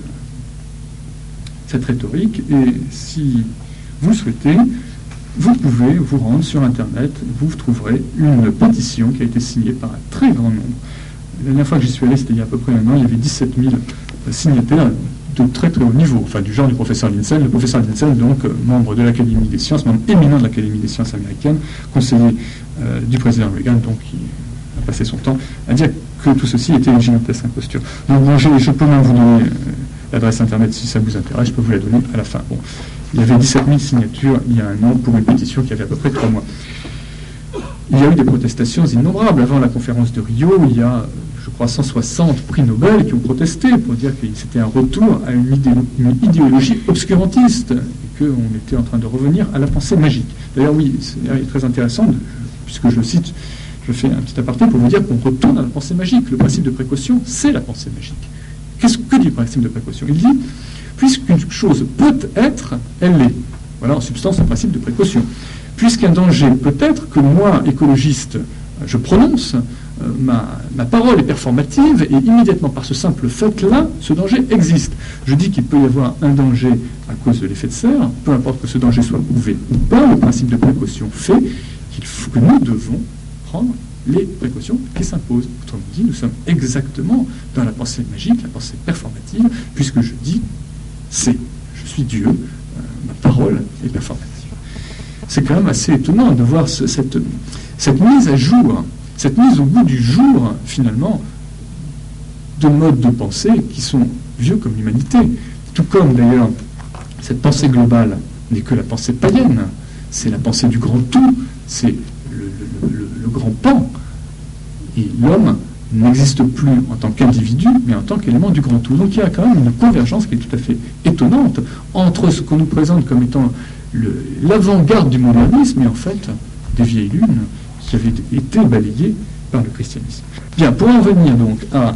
cette rhétorique, et si vous le souhaitez, vous pouvez vous rendre sur Internet, vous trouverez une pétition qui a été signée par un très grand nombre. La dernière fois que j'y suis allé, c'était il y a à peu près un an, il y avait dix-sept mille signataires de très très haut niveau, enfin du genre du professeur Lindsay. Le professeur Lindsay, donc euh, membre de l'Académie des sciences, membre éminent de l'Académie des sciences américaines, conseiller euh, du président Reagan, donc qui a passé son temps à dire que tout ceci était une gigantesque imposture. Donc bon, je peux même vous donner euh, l'adresse Internet si ça vous intéresse, je peux vous la donner à la fin. Bon, il y avait dix-sept mille signatures il y a un an pour une pétition qui avait à peu près trois mois. Il y a eu des protestations innombrables. Avant la conférence de Rio, il y a, je crois, cent soixante prix Nobel qui ont protesté pour dire que c'était un retour à une, idé une idéologie obscurantiste et qu'on était en train de revenir à la pensée magique. D'ailleurs, oui, c'est très intéressant, de, puisque je cite, je fais un petit aparté pour vous dire qu'on retourne à la pensée magique. Le principe de précaution, c'est la pensée magique. Qu'est-ce que dit le principe de précaution? Il dit, puisqu'une chose peut être, elle l'est. Voilà en substance le principe de précaution. Puisqu'un danger peut être, que moi, écologiste, je prononce, euh, ma, ma parole est performative, et immédiatement par ce simple fait-là, ce danger existe. Je dis qu'il peut y avoir un danger à cause de l'effet de serre, peu importe que ce danger soit prouvé ou pas, le principe de précaution fait qu'il faut que nous devons prendre les précautions qui s'imposent. Autrement dit, nous sommes exactement dans la pensée magique, la pensée performative, puisque je dis c'est, je suis Dieu, euh, ma parole est performative. C'est quand même assez étonnant de voir ce, cette, cette mise à jour, cette mise au goût du jour, finalement, de modes de pensée qui sont vieux comme l'humanité. Tout comme, d'ailleurs, cette pensée globale n'est que la pensée païenne, c'est la pensée du grand tout, c'est le, le, le, le grand pan. Et l'homme n'existe plus en tant qu'individu, mais en tant qu'élément du grand tout. Donc il y a quand même une convergence qui est tout à fait étonnante entre ce qu'on nous présente comme étant le, l'avant-garde du modernisme et en fait des vieilles lunes qui avaient été balayées par le christianisme. Bien, pour en venir donc à,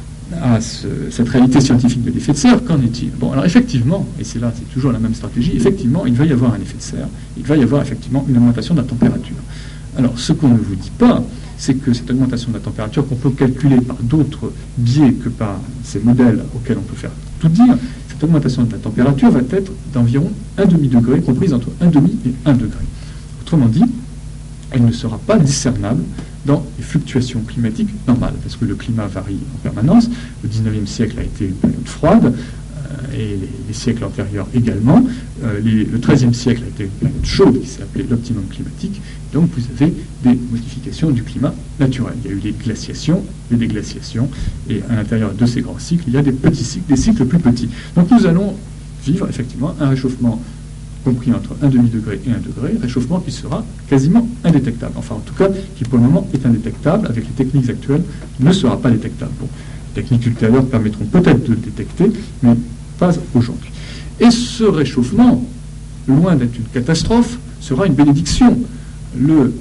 à ce, cette réalité scientifique de l'effet de serre, qu'en est-il? Bon, alors effectivement, et c'est là, c'est toujours la même stratégie, effectivement, il va y avoir un effet de serre, il va y avoir effectivement une augmentation de la température. Alors, ce qu'on ne vous dit pas, c'est que cette augmentation de la température, qu'on peut calculer par d'autres biais que par ces modèles auxquels on peut faire tout dire, cette augmentation de la température va être d'environ un demi-degré, comprise entre un demi et un degré. Autrement dit, elle ne sera pas discernable dans les fluctuations climatiques normales, parce que le climat varie en permanence. Le dix-neuvième siècle a été une période froide, euh, et les, les siècles antérieurs également. Euh, les, le treizième siècle a été une période chaude qui s'est appelée l'optimum climatique. Donc vous avez des modifications du climat naturel. Il y a eu des glaciations, des déglaciations, et à l'intérieur de ces grands cycles, il y a des petits cycles, des cycles plus petits. Donc nous allons vivre effectivement un réchauffement compris entre un demi-degré et un degré, réchauffement qui sera quasiment indétectable. Enfin, en tout cas, qui pour le moment est indétectable, avec les techniques actuelles, ne sera pas détectable. Bon, les techniques ultérieures permettront peut-être de le détecter, mais pas aujourd'hui. Et ce réchauffement, loin d'être une catastrophe, sera une bénédiction. Le, euh,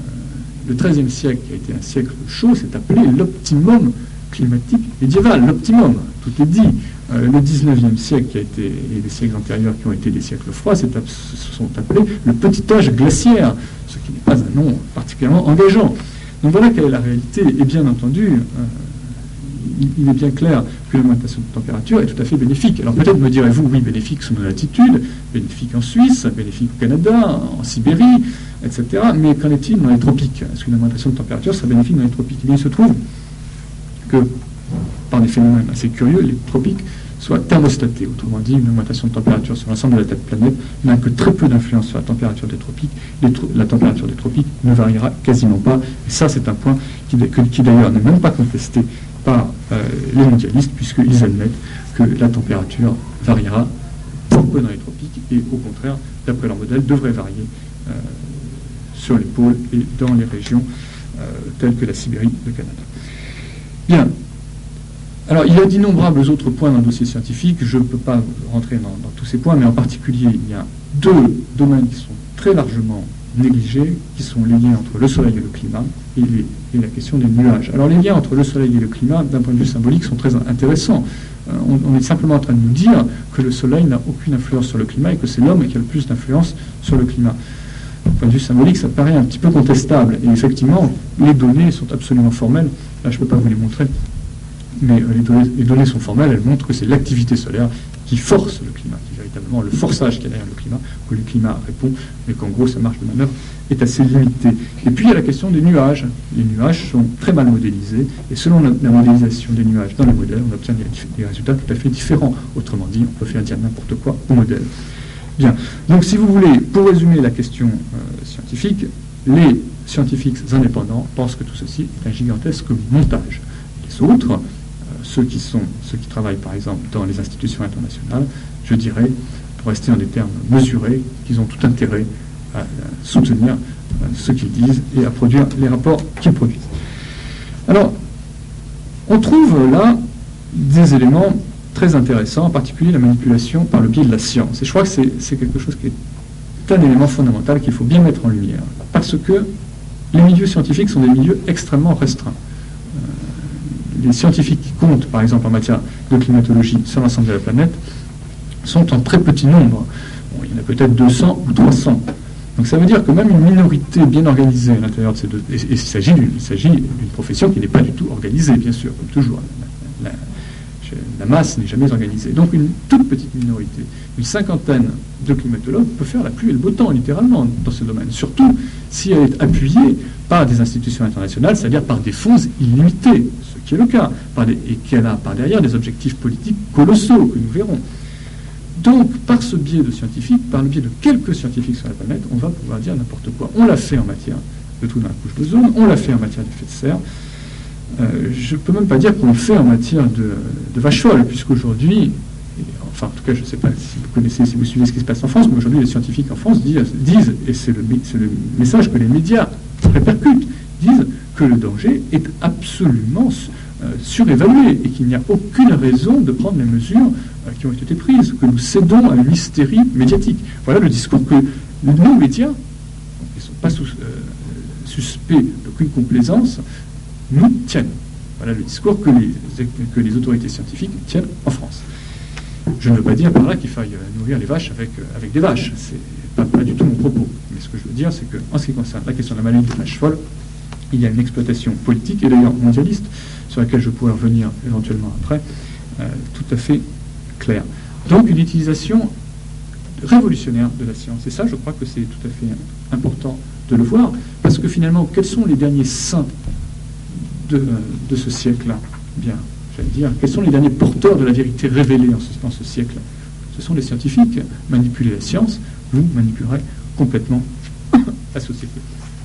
le treizième siècle, qui a été un siècle chaud, s'est appelé l'optimum climatique médiéval. L'optimum, tout est dit. Euh, le dix-neuvième siècle, qui a été, et les siècles antérieurs qui ont été des siècles froids, se sont appelés le petit âge glaciaire, ce qui n'est pas un nom particulièrement engageant. Donc voilà quelle est la réalité. Et bien entendu, euh, il, il est bien clair que l'augmentation de température est tout à fait bénéfique. Alors peut-être me direz-vous, oui, bénéfique sous nos latitudes, bénéfique en Suisse, bénéfique au Canada, en Sibérie, et cetera. Mais qu'en est-il dans les tropiques? Est-ce qu'une augmentation de température sera bénéfique dans les tropiques? Eh bien, il se trouve que, par des phénomènes assez curieux, les tropiques soient thermostatés. Autrement dit, une augmentation de température sur l'ensemble de la planète n'a que très peu d'influence sur la température des tropiques. Les tro- la température des tropiques ne variera quasiment pas. Et ça, c'est un point qui, que, qui d'ailleurs n'est même pas contesté par euh, les mondialistes, puisqu'ils admettent que la température variera fort peu dans les tropiques et, au contraire, d'après leur modèle, devrait varier euh, sur les pôles et dans les régions euh, telles que la Sibérie, le Canada. Bien. Alors, il y a d'innombrables autres points dans le dossier scientifique. Je ne peux pas rentrer dans, dans tous ces points, mais en particulier, il y a deux domaines qui sont très largement négligés, qui sont les liens entre le Soleil et le climat, et, les, et la question des nuages. Alors, les liens entre le Soleil et le climat, d'un point de vue symbolique, sont très intéressants. Euh, on, on est simplement en train de nous dire que le Soleil n'a aucune influence sur le climat et que c'est l'homme qui a le plus d'influence sur le climat. Du point de vue symbolique, ça paraît un petit peu contestable. Et effectivement, les données sont absolument formelles. Là, je ne peux pas vous les montrer. Mais euh, les, données, les données sont formelles, elles montrent que c'est l'activité solaire qui force le climat, qui est véritablement le forçage qu'il y a derrière le climat, que le climat répond, mais qu'en gros sa marge de manœuvre est assez limitée. Et puis il y a la question des nuages. Les nuages sont très mal modélisés, et selon la, la modélisation des nuages dans les modèles, on obtient des, des résultats tout à fait différents. Autrement dit, on peut faire dire n'importe quoi au modèle. Bien, donc si vous voulez, pour résumer la question euh, scientifique, les scientifiques indépendants pensent que tout ceci est un gigantesque montage. Les autres, Ceux qui, sont, ceux qui travaillent par exemple dans les institutions internationales, je dirais, pour rester dans des termes mesurés, qu'ils ont tout intérêt à, à soutenir euh, ce qu'ils disent et à produire les rapports qu'ils produisent. Alors, on trouve là des éléments très intéressants, en particulier la manipulation par le biais de la science. Et je crois que c'est, c'est quelque chose qui est un élément fondamental qu'il faut bien mettre en lumière, parce que les milieux scientifiques sont des milieux extrêmement restreints. les scientifiques qui comptent, par exemple en matière de climatologie sur l'ensemble de la planète, sont en très petit nombre. Bon, il y en a peut-être deux cents ou trois cents. Donc ça veut dire que même une minorité bien organisée à l'intérieur de ces deux... Et, et il s'agit d'une, il s'agit d'une profession qui n'est pas du tout organisée, bien sûr, comme toujours. La, la, la masse n'est jamais organisée. Donc une toute petite minorité, une cinquantaine de climatologues peut faire la pluie et le beau temps, littéralement, dans ce domaine. Surtout si elle est appuyée par des institutions internationales, c'est-à-dire par des fonds illimités, ce qui est le cas, par des, et qu'elle a par derrière des objectifs politiques colossaux, que nous verrons. Donc, par ce biais de scientifiques, par le biais de quelques scientifiques sur la planète, on va pouvoir dire n'importe quoi. On l'a fait en matière de trou dans la couche d'ozone, on l'a fait en matière d'effet de serre. Euh, je ne peux même pas dire qu'on le fait en matière de, de vache folle, puisqu'aujourd'hui, enfin en tout cas je ne sais pas si vous connaissez, si vous suivez ce qui se passe en France, mais aujourd'hui les scientifiques en France disent, disent et c'est le, c'est le message que les médias répercutent, disent que le danger est absolument euh, surévalué et qu'il n'y a aucune raison de prendre les mesures euh, qui ont été prises, que nous cédons à une hystérie médiatique. Voilà le discours que nos médias, qui ne sont pas sous, euh, suspects d'aucune complaisance, nous tiennent. Voilà le discours que les, que les autorités scientifiques tiennent en France. Je ne veux pas dire par là qu'il faille nourrir les vaches avec, avec des vaches. C'est pas, pas du tout mon propos. Mais ce que je veux dire, c'est qu'en ce qui concerne la question de la maladie des vaches folles, il y a une exploitation politique, et d'ailleurs mondialiste, sur laquelle je pourrais revenir éventuellement après, euh, tout à fait claire. Donc une utilisation révolutionnaire de la science. Et ça, je crois que c'est tout à fait important de le voir, parce que finalement, quels sont les derniers saints De, de ce siècle-là, bien, j'allais dire, quels sont les derniers porteurs de la vérité révélée en ce, en ce siècle? Ce sont les scientifiques. Manipulez la science, vous manipulerez complètement la société.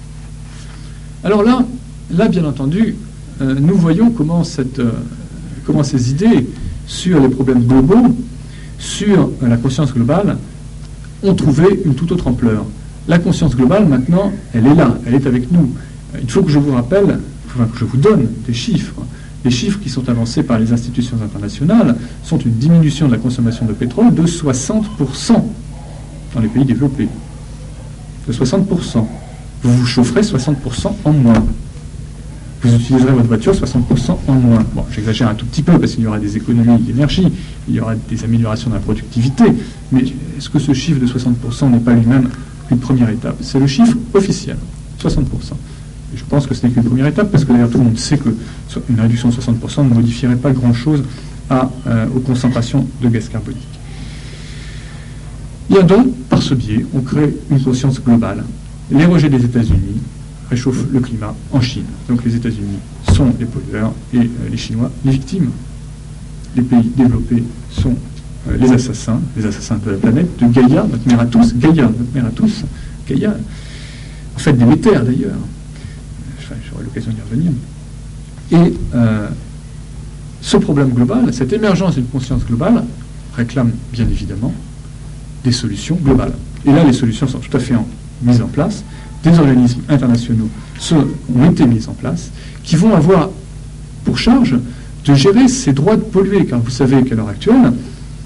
Alors là, là bien entendu, euh, nous voyons comment, cette, euh, comment ces idées sur les problèmes globaux, sur euh, la conscience globale, ont trouvé une toute autre ampleur. La conscience globale, maintenant, elle est là, elle est avec nous. Il faut que je vous rappelle, enfin, que je vous donne des chiffres. Les chiffres qui sont avancés par les institutions internationales sont une diminution de la consommation de pétrole de soixante pour cent dans les pays développés. De soixante pour cent. Vous vous chaufferez soixante pour cent en moins. Vous utiliserez votre voiture soixante pour cent en moins. Bon, j'exagère un tout petit peu parce qu'il y aura des économies d'énergie, il y aura des améliorations de la productivité, mais est-ce que ce chiffre de soixante pour cent n'est pas lui-même une première étape? C'est le chiffre officiel, soixante pour cent. Et je pense que ce n'est qu'une première étape, parce que d'ailleurs tout le monde sait qu'une réduction de soixante pour cent ne modifierait pas grand-chose à, euh, aux concentrations de gaz carbonique. Il y a donc, par ce biais, on crée une conscience globale. Les rejets des États-Unis réchauffent le climat en Chine. Donc les États-Unis sont les pollueurs et euh, les Chinois les victimes. Les pays développés sont euh, les assassins, les assassins de la planète, de Gaïa, notre mère à tous, Gaïa, notre mère à tous, Gaïa, en fait Déméter d'ailleurs. Enfin, j'aurai l'occasion d'y revenir. Et euh, ce problème global, cette émergence d'une conscience globale, réclame bien évidemment des solutions globales. Et là, les solutions sont tout à fait en, mises en place. Des organismes internationaux se, ont été mis en place, qui vont avoir pour charge de gérer ces droits de polluer. Car vous savez qu'à l'heure actuelle,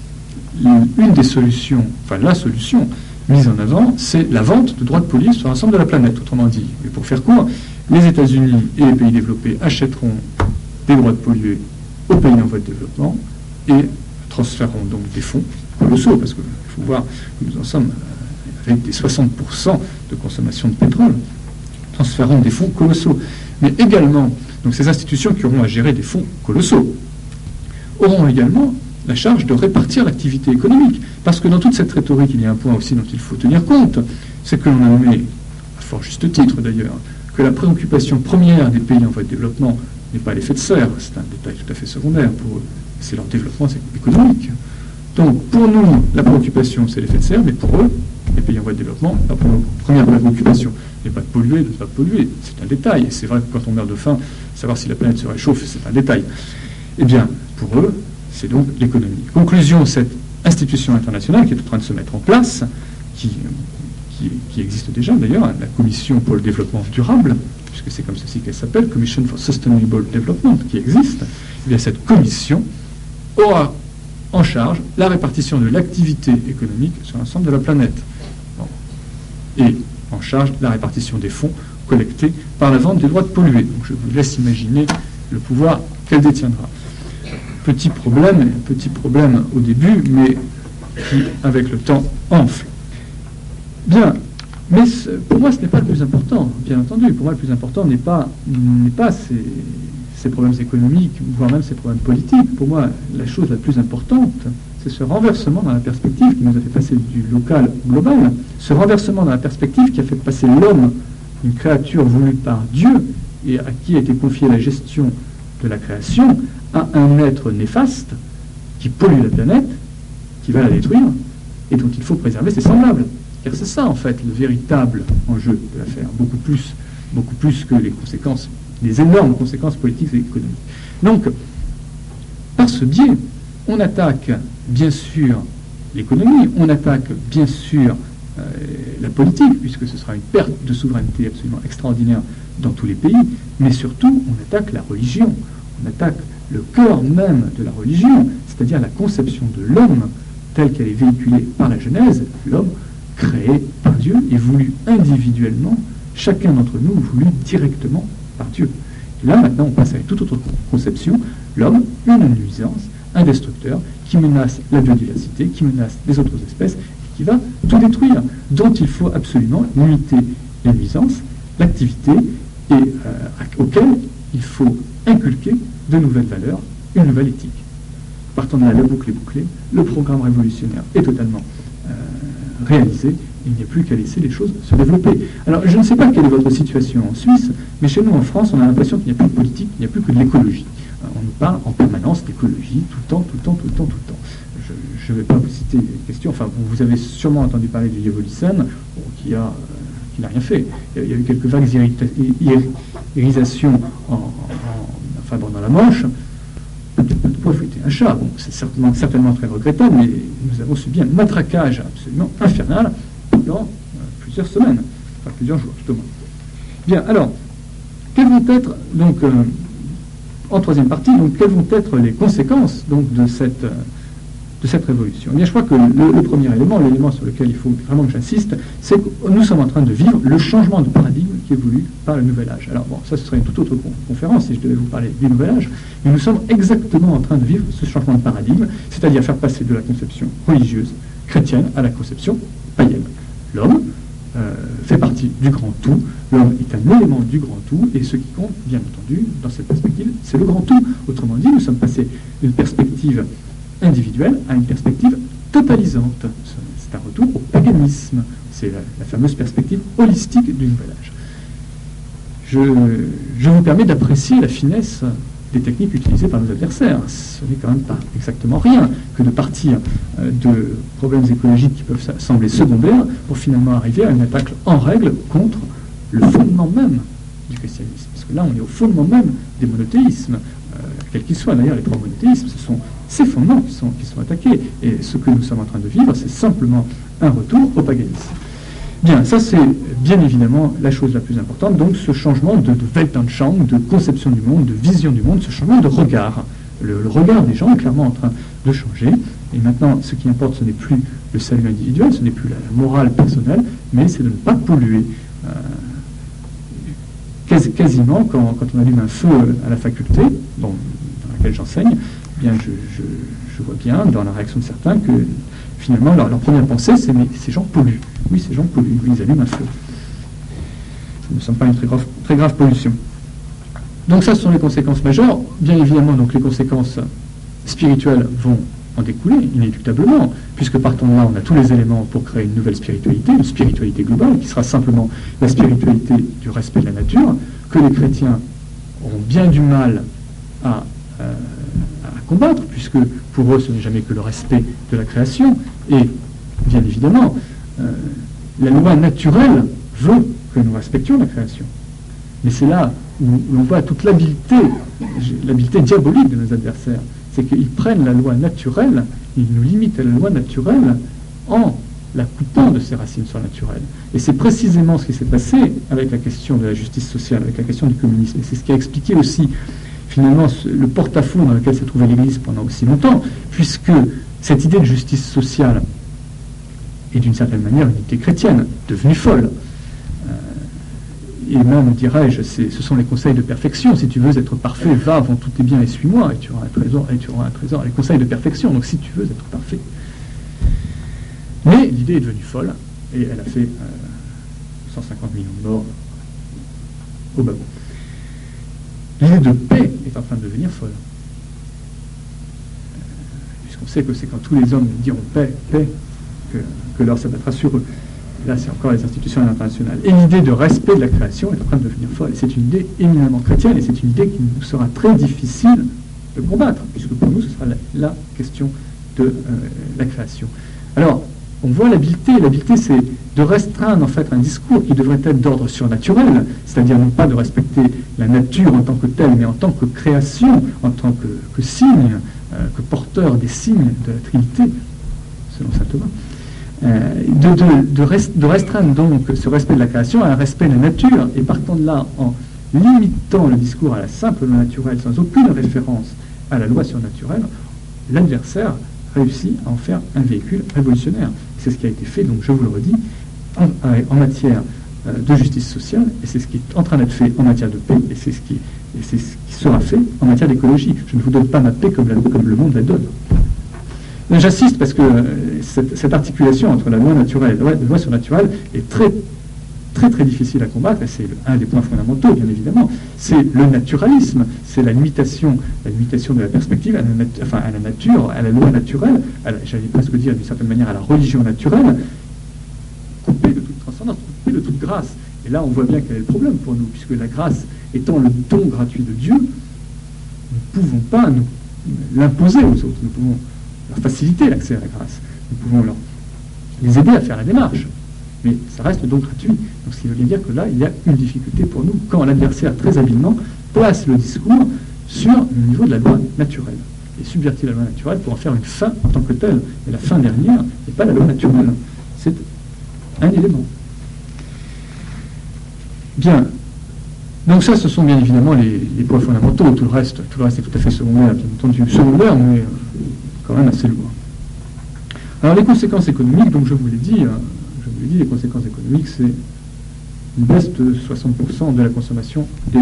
une des solutions, enfin la solution mise en avant, c'est la vente de droits de polluer sur l'ensemble de la planète, autrement dit. Et pour faire court, les États-Unis et les pays développés achèteront des droits de polluer aux pays en voie de développement et transféreront donc des fonds colossaux, parce qu'il faut voir que nous en sommes avec des soixante pour cent de consommation de pétrole, transféreront des fonds colossaux. Mais également, donc ces institutions qui auront à gérer des fonds colossaux auront également la charge de répartir l'activité économique. Parce que dans toute cette rhétorique, il y a un point aussi dont il faut tenir compte, c'est que l'on admet, à fort juste titre d'ailleurs, que la préoccupation première des pays en voie de développement n'est pas l'effet de serre, c'est un détail tout à fait secondaire pour eux, c'est leur développement économique. Donc pour nous, la préoccupation c'est l'effet de serre, mais pour eux, les pays en voie de développement, la première préoccupation n'est pas de polluer, de ne pas polluer, c'est un détail. Et c'est vrai que quand on meurt de faim, savoir si la planète se réchauffe, c'est un détail. Eh bien, pour eux, c'est donc l'économie. Conclusion, cette institution internationale qui est en train de se mettre en place, qui, qui, qui existe déjà d'ailleurs, la Commission pour le développement durable, puisque c'est comme ceci qu'elle s'appelle, Commission for Sustainable Development, qui existe, eh bien cette commission aura en charge la répartition de l'activité économique sur l'ensemble de la planète. Bon. Et en charge la répartition des fonds collectés par la vente des droits de polluer. Donc je vous laisse imaginer le pouvoir qu'elle détiendra. Petit problème, petit problème au début, mais qui, avec le temps, enfle. Bien, mais ce, pour moi, ce n'est pas le plus important, bien entendu. Pour moi, le plus important n'est pas, n'est pas ces, ces problèmes économiques, voire même ces problèmes politiques. Pour moi, la chose la plus importante, c'est ce renversement dans la perspective qui nous a fait passer du local au global, ce renversement dans la perspective qui a fait passer l'homme, une créature voulue par Dieu, et à qui a été confiée la gestion de la création, à un être néfaste qui pollue la planète, qui va la détruire, et dont il faut préserver ses semblables. Car c'est ça, en fait, le véritable enjeu de l'affaire, beaucoup plus, beaucoup plus que les conséquences, les énormes conséquences politiques et économiques. Donc, par ce biais, on attaque, bien sûr, l'économie, on attaque, bien sûr, euh, la politique, puisque ce sera une perte de souveraineté absolument extraordinaire dans tous les pays, mais surtout, on attaque la religion, on attaque le cœur même de la religion, c'est-à-dire la conception de l'homme telle qu'elle est véhiculée par la Genèse, l'homme créé par Dieu et voulu individuellement, chacun d'entre nous voulu directement par Dieu. Et là, maintenant, on passe à une toute autre conception, l'homme, une nuisance, un destructeur, qui menace la biodiversité, qui menace les autres espèces, et qui va tout détruire, dont il faut absolument limiter les nuisances, l'activité, et euh, auquel il faut inculquer de nouvelles valeurs, une nouvelle éthique. Partant de là, la boucle est bouclée, le programme révolutionnaire est totalement euh, réalisé, il n'y a plus qu'à laisser les choses se développer. Alors, je ne sais pas quelle est votre situation en Suisse, mais chez nous, en France, on a l'impression qu'il n'y a plus de politique, il n'y a plus que de l'écologie. On nous parle en permanence d'écologie, tout le temps, tout le temps, tout le temps, tout le temps. Je ne vais pas vous citer des questions, enfin, vous, vous avez sûrement entendu parler du Yevolissen, bon, qui a... Euh, qui n'a rien fait. Il y a eu quelques vagues d'irisations en, en, enfin, dans la Manche. De quoi fouetter un chat. Bon, c'est certainement, certainement très regrettable, mais nous avons subi un matraquage absolument infernal pendant euh, plusieurs semaines, enfin plusieurs jours, tout au moins. Bien, alors, quelles vont être, donc, euh, en troisième partie, donc, quelles vont être les conséquences donc, de cette... Euh, de cette révolution. Eh bien, je crois que le, le premier élément, l'élément sur lequel il faut vraiment que j'insiste, c'est que nous sommes en train de vivre le changement de paradigme qui est voulu par le nouvel âge. Alors bon, ça ce serait une toute autre con- conférence si je devais vous parler du nouvel âge, mais nous sommes exactement en train de vivre ce changement de paradigme, c'est-à-dire faire passer de la conception religieuse chrétienne à la conception païenne. L'homme euh, fait partie du grand tout, l'homme est un élément du grand tout, et ce qui compte, bien entendu, dans cette perspective, c'est le grand tout. Autrement dit, nous sommes passés d'une perspective individuelle à une perspective totalisante. C'est un retour au paganisme. C'est la, la fameuse perspective holistique du nouvel âge. Je, je vous permets d'apprécier la finesse des techniques utilisées par nos adversaires. Ce n'est quand même pas exactement rien que de partir euh, de problèmes écologiques qui peuvent sembler secondaires pour finalement arriver à une attaque en règle contre le fondement même du christianisme. Parce que là, on est au fondement même des monothéismes. Euh, quels qu'ils soient, d'ailleurs, les trois monothéismes, ce sont ces fondements qui sont, qui sont attaqués. Et ce que nous sommes en train de vivre, c'est simplement un retour au paganisme. Bien, ça c'est bien évidemment la chose la plus importante, donc ce changement de, de Weltanschauung, de conception du monde, de vision du monde, ce changement de regard. Le, le regard des gens est clairement en train de changer. Et maintenant, ce qui importe, ce n'est plus le salut individuel, ce n'est plus la, la morale personnelle, mais c'est de ne pas polluer. Euh, quasi, quasiment, quand, quand on allume un feu à la faculté, bon, dans laquelle j'enseigne, bien, je, je, je vois bien dans la réaction de certains que finalement leur, leur première pensée c'est mais ces gens polluent. Oui, ces gens polluent, oui, ils allument un feu. Ça ne me semble pas une très grave, très grave pollution. Donc ça, ce sont les conséquences majeures. Bien évidemment, donc les conséquences spirituelles vont en découler inéluctablement, puisque partant de là, on a tous les éléments pour créer une nouvelle spiritualité, une spiritualité globale, qui sera simplement la spiritualité du respect de la nature, que les chrétiens auront bien du mal à euh, combattre, puisque pour eux ce n'est jamais que le respect de la création, et bien évidemment euh, la loi naturelle veut que nous respections la création. Mais c'est là où l'on voit toute l'habileté, l'habileté diabolique de nos adversaires, c'est qu'ils prennent la loi naturelle, ils nous limitent à la loi naturelle en la coupant de ses racines surnaturelles. Et c'est précisément ce qui s'est passé avec la question de la justice sociale, avec la question du communisme, et c'est ce qui a expliqué aussi finalement le porte-à-faux dans lequel s'est trouvée l'Église pendant aussi longtemps, puisque cette idée de justice sociale est d'une certaine manière une idée chrétienne, devenue folle. Euh, et même, dirais-je, ce sont les conseils de perfection. Si tu veux être parfait, va avant tous tes biens et suis-moi, et tu auras un trésor, et tu auras un trésor. Les conseils de perfection, donc si tu veux être parfait. Mais l'idée est devenue folle, et elle a fait euh, cent cinquante millions de morts au Babou. L'idée de paix est en train de devenir folle. Puisqu'on sait que c'est quand tous les hommes diront paix, paix, que, que l'or s'abattra sur eux. Là, c'est encore les institutions internationales. Et l'idée de respect de la création est en train de devenir folle. Et c'est une idée éminemment chrétienne, et c'est une idée qui nous sera très difficile de combattre, puisque pour nous, ce sera la, la question de euh, la création. Alors, on voit l'habileté. L'habileté, c'est de restreindre en fait un discours qui devrait être d'ordre surnaturel, c'est-à-dire non pas de respecter la nature en tant que telle, mais en tant que création, en tant que, que signe, euh, que porteur des signes de la Trinité, selon saint Thomas. Euh, de, de, de, rest, de restreindre donc ce respect de la création à un respect de la nature, et partant de là, en limitant le discours à la simple loi naturelle, sans aucune référence à la loi surnaturelle, l'adversaire réussit à en faire un véhicule révolutionnaire. C'est ce qui a été fait, donc je vous le redis, en, en matière euh, de justice sociale, et c'est ce qui est en train d'être fait en matière de paix, et c'est ce qui, et c'est ce qui sera fait en matière d'écologie. Je ne vous donne pas ma paix comme, la, comme le monde la donne. J'insiste parce que cette, cette articulation entre la loi naturelle et la loi, la loi surnaturelle est très, très, très difficile à combattre, et c'est un des points fondamentaux, bien évidemment. C'est le naturalisme, c'est la limitation, la limitation de la perspective à la, nat- enfin, à la nature, à la loi naturelle, à la, j'allais presque dire d'une certaine manière à la religion naturelle, coupée de toute transcendance, coupée de toute grâce. Et là, on voit bien quel est le problème pour nous, puisque la grâce étant le don gratuit de Dieu, nous ne pouvons pas nous l'imposer aux autres, nous pouvons leur faciliter l'accès à la grâce. Nous pouvons leur, les aider à faire la démarche. Mais ça reste donc gratuit. Donc ce qui veut bien dire que là, il y a une difficulté pour nous, quand l'adversaire, très habilement, place le discours sur le niveau de la loi naturelle. Et subvertit la loi naturelle pour en faire une fin en tant que telle. Et la fin dernière n'est pas la loi naturelle. C'est un élément. Bien. Donc ça, ce sont bien évidemment les, les points fondamentaux. Tout le reste, tout le reste est tout à fait secondaire, bien entendu. Secondaire, mais quand même assez loin. Alors les conséquences économiques, donc je vous l'ai dit, je vous l'ai dit, les conséquences économiques, c'est une baisse de soixante pour cent de la consommation des,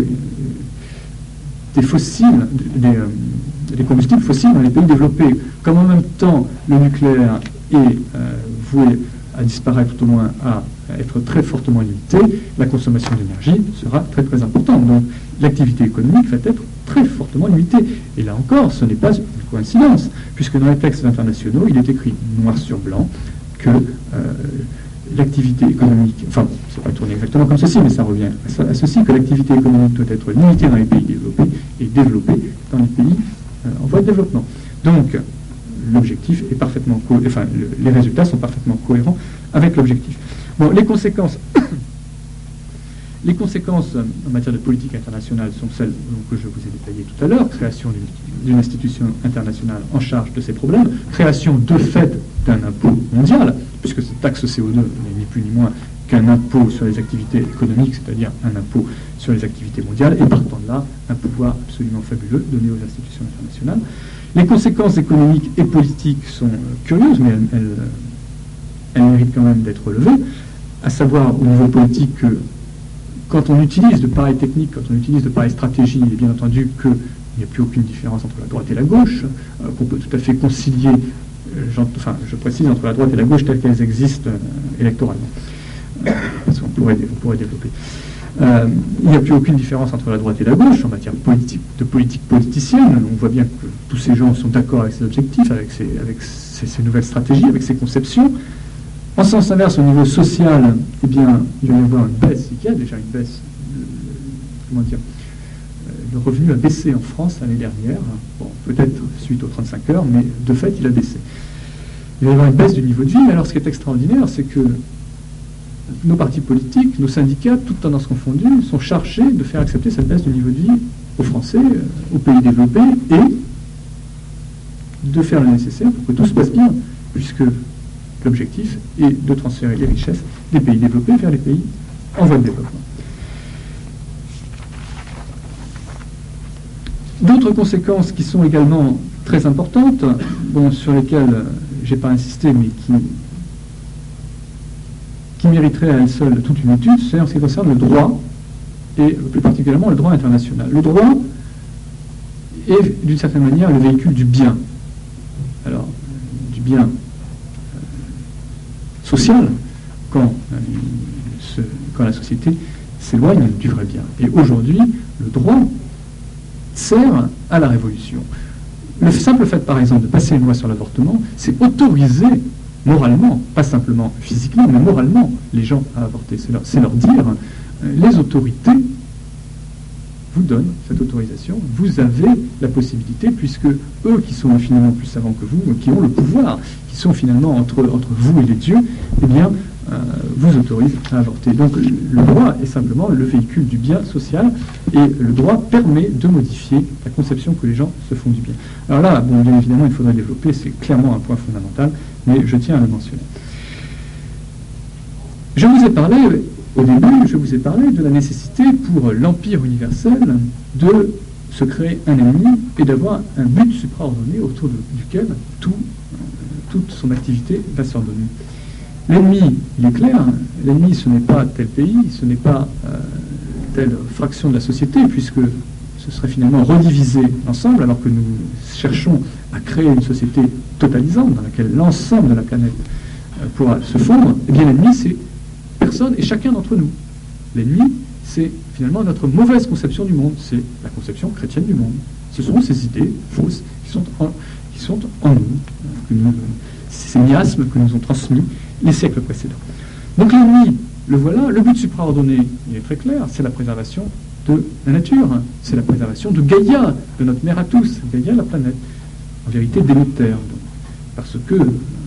des fossiles, des, des combustibles fossiles dans les pays développés. Comme en même temps le nucléaire est euh, voué à disparaître, tout au moins à être très fortement limité, la consommation d'énergie sera très très importante. Donc l'activité économique va être très fortement limitée. Et là encore, ce n'est pas une coïncidence, puisque dans les textes internationaux, il est écrit noir sur blanc que euh, l'activité économique, enfin, c'est pas tourné exactement comme ceci, mais ça revient à ceci, que l'activité économique doit être limitée dans les pays développés et développée dans les pays euh, en voie de développement. Donc, l'objectif est parfaitement co- enfin, le, les résultats sont parfaitement cohérents avec l'objectif. Bon, les conséquences, les conséquences en matière de politique internationale sont celles donc, que je vous ai détaillées tout à l'heure, création d'une, d'une institution internationale en charge de ces problèmes, création de fait d'un impôt mondial, puisque cette taxe C O deux n'est ni plus ni moins qu'un impôt sur les activités économiques, c'est-à-dire un impôt sur les activités mondiales, et partant de là, un pouvoir absolument fabuleux donné aux institutions internationales. Les conséquences économiques et politiques sont euh, curieuses, mais elles, elles, elles méritent quand même d'être relevées, à savoir au niveau politique que quand on utilise de pareilles techniques, quand on utilise de pareilles stratégies, il est bien entendu qu'il n'y a plus aucune différence entre la droite et la gauche, euh, qu'on peut tout à fait concilier, euh, enfin je précise, entre la droite et la gauche telles qu'elles existent euh, électoralement. Euh, parce qu'on pourrait, on pourrait développer. Euh, il n'y a plus aucune différence entre la droite et la gauche en matière politique, de politique politicienne. On voit bien que tous ces gens sont d'accord avec ces objectifs, avec ces, avec ces, ces nouvelles stratégies, avec ces conceptions. En sens inverse, au niveau social, eh bien, il va y avoir une baisse, il y a déjà une baisse, le, comment dire, le revenu a baissé en France l'année dernière, bon, peut-être suite aux trente-cinq heures, mais de fait, il a baissé. Il va y avoir une baisse du niveau de vie, mais alors ce qui est extraordinaire, c'est que nos partis politiques, nos syndicats, toutes tendances confondues, sont chargés de faire accepter cette baisse du niveau de vie aux Français, aux pays développés, et de faire le nécessaire pour que tout se passe bien, puisque l'objectif est de transférer les richesses des pays développés vers les pays en voie de développement. D'autres conséquences qui sont également très importantes, bon, sur lesquelles je n'ai pas insisté, mais qui, qui mériteraient à elles seules toute une étude, c'est en ce qui concerne le droit et plus particulièrement le droit international. Le droit est d'une certaine manière le véhicule du bien. Alors, du bien euh, social, quand, euh, ce, quand la société s'éloigne du vrai bien. Et aujourd'hui, le droit sert à la révolution. Le simple fait, par exemple, de passer une loi sur l'avortement, c'est autoriser moralement, pas simplement physiquement, mais moralement, les gens à avorter. C'est leur, c'est leur dire, euh, les autorités vous donnent cette autorisation, vous avez la possibilité, puisque eux qui sont infiniment plus savants que vous, qui ont le pouvoir, qui sont finalement entre, entre vous et les dieux, eh bien, euh, vous autorisent à avorter. Donc le droit est simplement le véhicule du bien social, et le droit permet de modifier la conception que les gens se font du bien. Alors là, bon, bien évidemment, il faudrait développer, c'est clairement un point fondamental, mais je tiens à le mentionner. Je vous ai parlé, au début, je vous ai parlé de la nécessité pour l'Empire universel de se créer un ennemi et d'avoir un but supraordonné autour de, duquel tout, euh, toute son activité va s'ordonner. L'ennemi, il est clair, l'ennemi ce n'est pas tel pays, ce n'est pas euh, telle fraction de la société, puisque ce serait finalement rediviser l'ensemble, alors que nous cherchons à créer une société totalisante dans laquelle l'ensemble de la planète euh, pourra se fondre. Eh bien l'ennemi c'est personne et chacun d'entre nous. L'ennemi, c'est finalement notre mauvaise conception du monde, c'est la conception chrétienne du monde. Ce sont ces idées fausses qui sont en, qui sont en nous, que nous, ces miasmes que nous ont transmis les siècles précédents. Donc l'ennemi, le voilà, le but supraordonné, il est très clair, c'est la préservation de la nature, c'est la préservation de Gaïa, de notre mère à tous, Gaïa, la planète, en vérité Déméter, parce que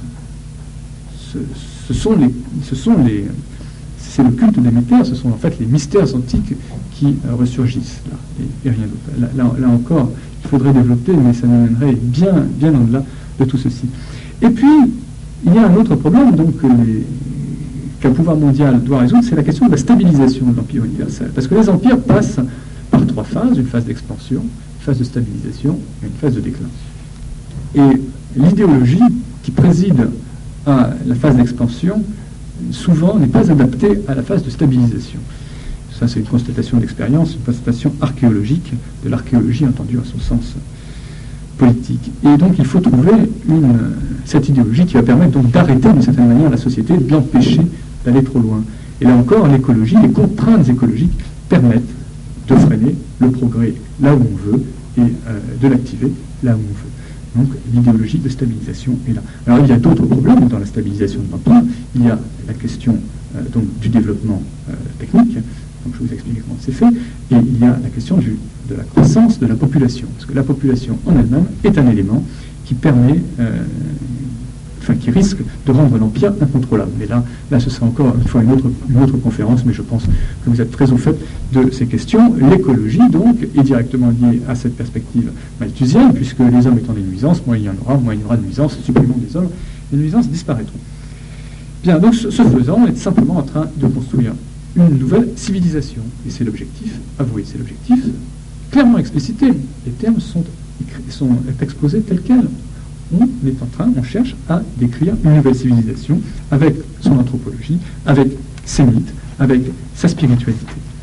ce, ce sont les... Ce sont les c'est le culte des Déméter, ce sont en fait les mystères antiques qui euh, ressurgissent, là, et, et rien d'autre. Là, là, là encore, il faudrait développer, mais ça nous mènerait bien, bien au-delà de tout ceci. Et puis, il y a un autre problème donc, euh, qu'un pouvoir mondial doit résoudre, c'est la question de la stabilisation de l'Empire universel. Parce que les empires passent par trois phases, une phase d'expansion, une phase de stabilisation et une phase de déclin. Et l'idéologie qui préside à la phase d'expansion souvent n'est pas adapté à la phase de stabilisation. Ça, c'est une constatation d'expérience, une constatation archéologique, de l'archéologie entendue à son sens politique. Et donc, il faut trouver une, cette idéologie qui va permettre donc d'arrêter d'une certaine manière la société, de l'empêcher d'aller trop loin. Et là encore, l'écologie, les contraintes écologiques permettent de freiner le progrès là où on veut et euh, de l'activer là où on veut. Donc l'idéologie de stabilisation est là. Alors il y a d'autres problèmes dans la stabilisation de l'empire. Il y a la question euh, donc, du développement euh, technique, donc je vais vous expliquer comment c'est fait, et il y a la question du, de la croissance de la population, parce que la population en elle-même est un élément qui permet, euh, enfin qui risque de rendre l'empire incontrôlable. Mais là, là ce sera encore une fois une autre, une autre conférence, mais je pense que vous êtes très au fait de ces questions. L'écologie, donc, est directement liée à cette perspective malthusienne, puisque les hommes étant des nuisances, moins il y en aura, moins il y aura de nuisances, supprimons des hommes, les nuisances disparaîtront. Bien, donc ce faisant, on est simplement en train de construire une nouvelle civilisation, et c'est l'objectif, avoué, c'est l'objectif, clairement explicité. Les termes sont, sont exposés tels quels. On est en train, on cherche à décrire une nouvelle civilisation avec son anthropologie, avec ses mythes, avec sa spiritualité.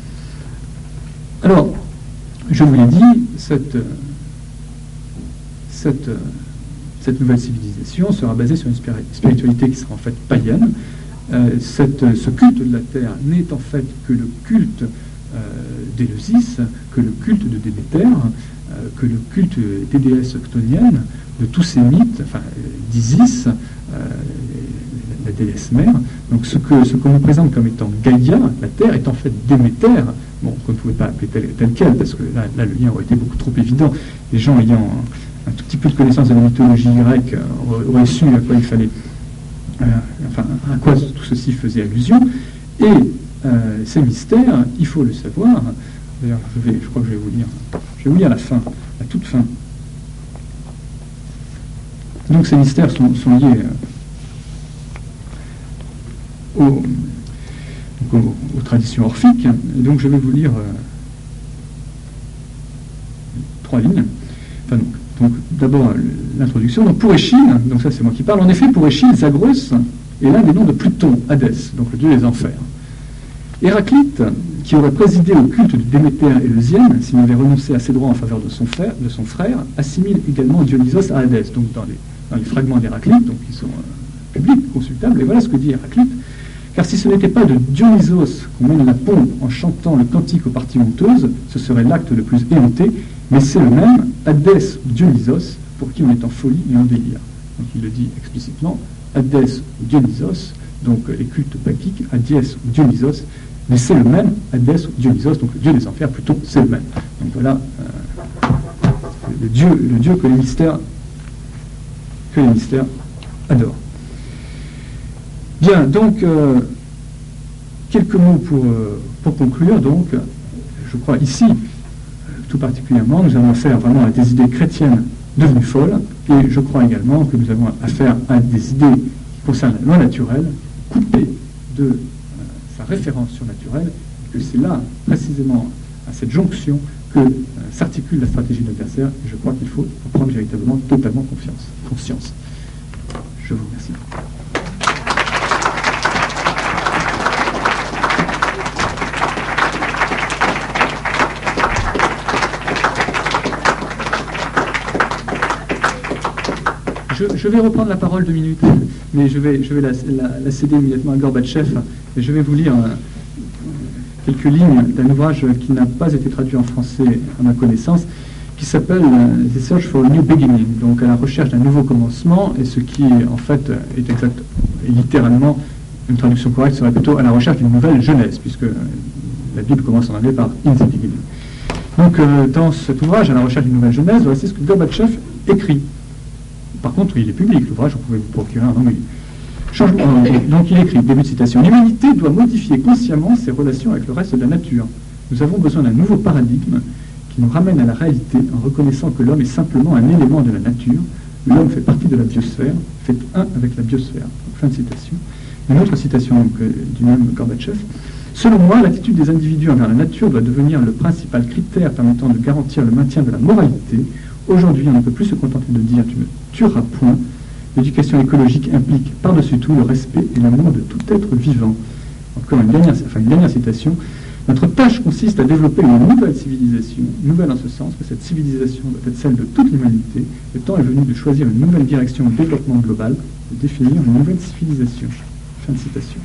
Alors, je vous l'ai dit, cette, cette, cette nouvelle civilisation sera basée sur une spiritualité qui sera en fait païenne. Euh, cette, ce culte de la Terre n'est en fait que le culte euh, d'Éleusis, que le culte de Déméter, euh, que le culte des déesses octoniennes, de tous ces mythes, enfin d'Isis, euh, la déesse mère. Donc ce que, ce qu'on nous présente comme étant Gaïa, la Terre, est en fait Déméter, bon, qu'on ne pouvait pas appeler tel, tel quel, parce que là, là, le lien aurait été beaucoup trop évident. Les gens ayant un, un tout petit peu de connaissance de la mythologie grecque euh, auraient su à quoi il fallait, euh, enfin, à quoi tout ceci faisait allusion. Et euh, ces mystères, il faut le savoir. D'ailleurs, je, vais, je crois que je vais vous lire, je vais vous lire la fin, la toute fin. Donc ces mystères sont, sont liés euh, aux, aux, aux traditions orphiques. Et donc je vais vous lire euh, trois lignes. Enfin, donc, donc d'abord l'introduction. Donc pour Échille, donc ça c'est moi qui parle. En effet, pour Échille, Zagros est l'un des noms de Pluton, Hadès, donc le dieu des enfers. Héraclite, qui aurait présidé au culte de Déméter et Leusienne, s'il avait renoncé à ses droits en faveur de son frère, de son frère assimile également Dionysos à Hadès, donc dans les, dans les fragments d'Héraclite, donc qui sont euh, publics, consultables, et voilà ce que dit Héraclite. Car si ce n'était pas de Dionysos qu'on mène la pompe en chantant le cantique aux parties honteuses, ce serait l'acte le plus éhonté, mais c'est le même, Hadès ou Dionysos, pour qui on est en folie et en délire. Donc il le dit explicitement, Hadès ou Dionysos, donc les cultes bacchiques, Hadès ou Dionysos, mais c'est le même, Hadès ou Dionysos, donc le dieu des enfers, plutôt, c'est le même. Donc voilà, euh, le, dieu, le dieu que les mystères, que les mystères adorent. Bien, donc, euh, quelques mots pour, euh, pour conclure. Donc, je crois ici, tout particulièrement, nous avons affaire vraiment à des idées chrétiennes devenues folles, et je crois également que nous avons affaire à des idées qui concernent la loi naturelle, coupées de euh, sa référence surnaturelle, et que c'est là, précisément, à cette jonction, que euh, s'articule la stratégie de l'adversaire, et je crois qu'il faut en prendre véritablement totalement confiance, conscience. Je vous remercie. Je, je vais reprendre la parole deux minutes, mais je vais, je vais la, la, la céder immédiatement à Gorbatchev, et je vais vous lire euh, quelques lignes d'un ouvrage qui n'a pas été traduit en français à ma connaissance, qui s'appelle euh, The Search for a New Beginning, donc à la recherche d'un nouveau commencement, et ce qui en fait est exact, est littéralement, une traduction correcte serait plutôt à la recherche d'une nouvelle Genèse, puisque euh, la Bible commence en anglais par In the Beginning. Donc euh, dans cet ouvrage, à la recherche d'une nouvelle Genèse, voici ce que Gorbatchev écrit. Par contre, il est public, l'ouvrage, vous pouvez vous procurer un anglais. Changement, euh, donc il écrit, début de citation, l'humanité doit modifier consciemment ses relations avec le reste de la nature. Nous avons besoin d'un nouveau paradigme qui nous ramène à la réalité en reconnaissant que l'homme est simplement un élément de la nature. L'homme fait partie de la biosphère, fait un avec la biosphère. Donc, fin de citation. Une autre citation donc, euh, du même Gorbatchev. Selon moi, l'attitude des individus envers la nature doit devenir le principal critère permettant de garantir le maintien de la moralité. Aujourd'hui, on ne peut plus se contenter de dire « tu ne tueras point ». L'éducation écologique implique par-dessus tout le respect et l'amour de tout être vivant. Encore une dernière, enfin une dernière citation. Notre tâche consiste à développer une nouvelle civilisation, nouvelle en ce sens que cette civilisation doit être celle de toute l'humanité. Le temps est venu de choisir une nouvelle direction au développement global, de définir une nouvelle civilisation. Fin de citation.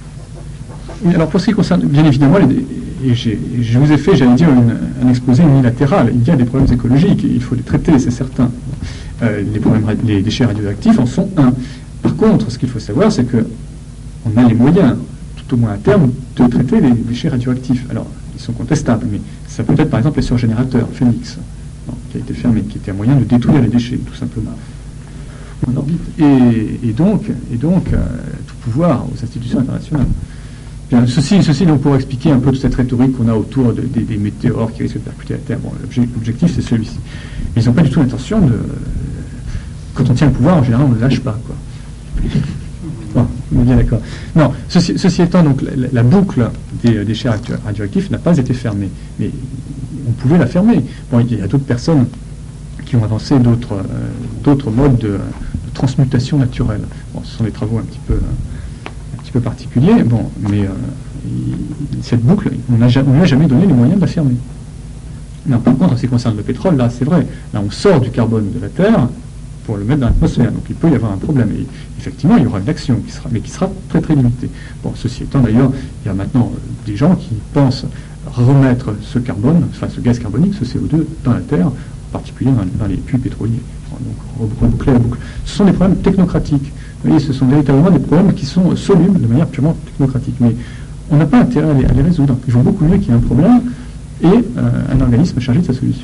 Et alors pour ce qui concerne, bien évidemment, les, et je vous ai fait, j'allais dire, une, un exposé unilatéral. Il y a des problèmes écologiques, il faut les traiter, c'est certain. Euh, les, problèmes, les déchets radioactifs en sont un. Par contre, ce qu'il faut savoir, c'est qu'on a les moyens, tout au moins à terme, de traiter les déchets radioactifs. Alors, ils sont contestables, mais ça peut être par exemple les surgénérateurs, Phoenix, non, qui a été fermé, qui était un moyen de détruire les déchets, tout simplement. En orbite. Et, et donc, et donc euh, tout pouvoir aux institutions internationales. Bien, ceci, ceci donc pour expliquer un peu toute cette rhétorique qu'on a autour de, de, des météores qui risquent de percuter la Terre. Bon, l'objectif, c'est celui-ci. Mais ils n'ont pas du tout l'intention de... Quand on tient le pouvoir, en général, on ne le lâche pas, quoi. Bon, on est bien d'accord. Non, ceci, ceci étant, donc, la, la boucle des déchets radioactifs n'a pas été fermée. Mais on pouvait la fermer. Bon, il y a d'autres personnes qui ont avancé d'autres, euh, d'autres modes de, de transmutation naturelle. Bon, ce sont des travaux un petit peu... un petit peu particuliers, bon, mais euh, cette boucle, on n'a jamais, jamais donné les moyens de la fermer. Non, par contre, en ce qui concerne le pétrole, là, c'est vrai. Là, on sort du carbone de la Terre pour le mettre dans l'atmosphère. Donc, il peut y avoir un problème. Et effectivement, il y aura une action, qui sera, mais qui sera très, très limitée. Bon, ceci étant, d'ailleurs, il y a maintenant euh, des gens qui pensent remettre ce carbone, enfin, ce gaz carbonique, ce C O deux, dans la Terre, en particulier dans, dans les puits pétroliers. Donc, reboucler la boucle. Ce sont des problèmes technocratiques. Vous voyez, ce sont véritablement des problèmes qui sont solubles de manière purement technocratique. Mais on n'a pas intérêt à les, à les résoudre. Il vaut beaucoup mieux qu'il y ait un problème et euh, un organisme chargé de sa solution.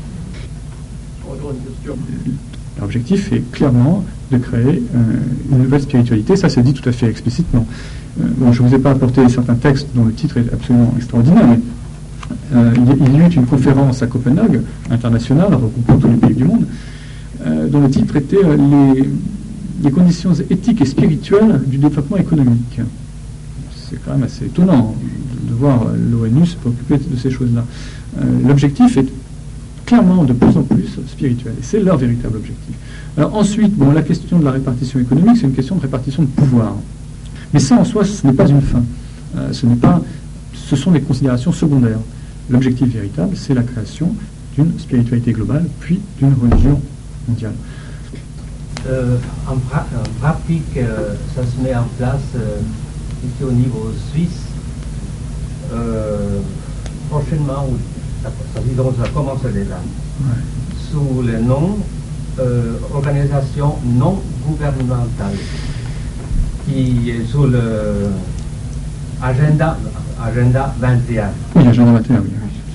L'objectif est clairement de créer euh, une nouvelle spiritualité. Ça, c'est dit tout à fait explicitement. Euh, bon, je ne vous ai pas apporté certains textes dont le titre est absolument extraordinaire, mais euh, il, il y eut une conférence à Copenhague, internationale, regroupant tous les pays du monde, euh, dont le titre était euh, les, les conditions éthiques et spirituelles du développement économique. C'est quand même assez étonnant de, de voir l'O N U se préoccuper de ces choses-là. Euh, l'objectif est clairement de plus en plus spirituel, et c'est leur véritable objectif. Alors ensuite, bon, la question de la répartition économique, c'est une question de répartition de pouvoir. Mais ça, en soi, ce n'est pas une fin. Euh, ce n'est pas ce sont des considérations secondaires. L'objectif véritable, c'est la création d'une spiritualité globale, puis d'une religion mondiale. Euh, en, pra en, pratique, euh, ça se met en place euh, ici au niveau suisse. Euh, prochainement, ça, ça, disons, ça commence déjà, ouais. Sous le nom euh, organisation non gouvernementale, qui est sous le agenda, agenda vingt et un. Oui, agenda vingt et un, oui.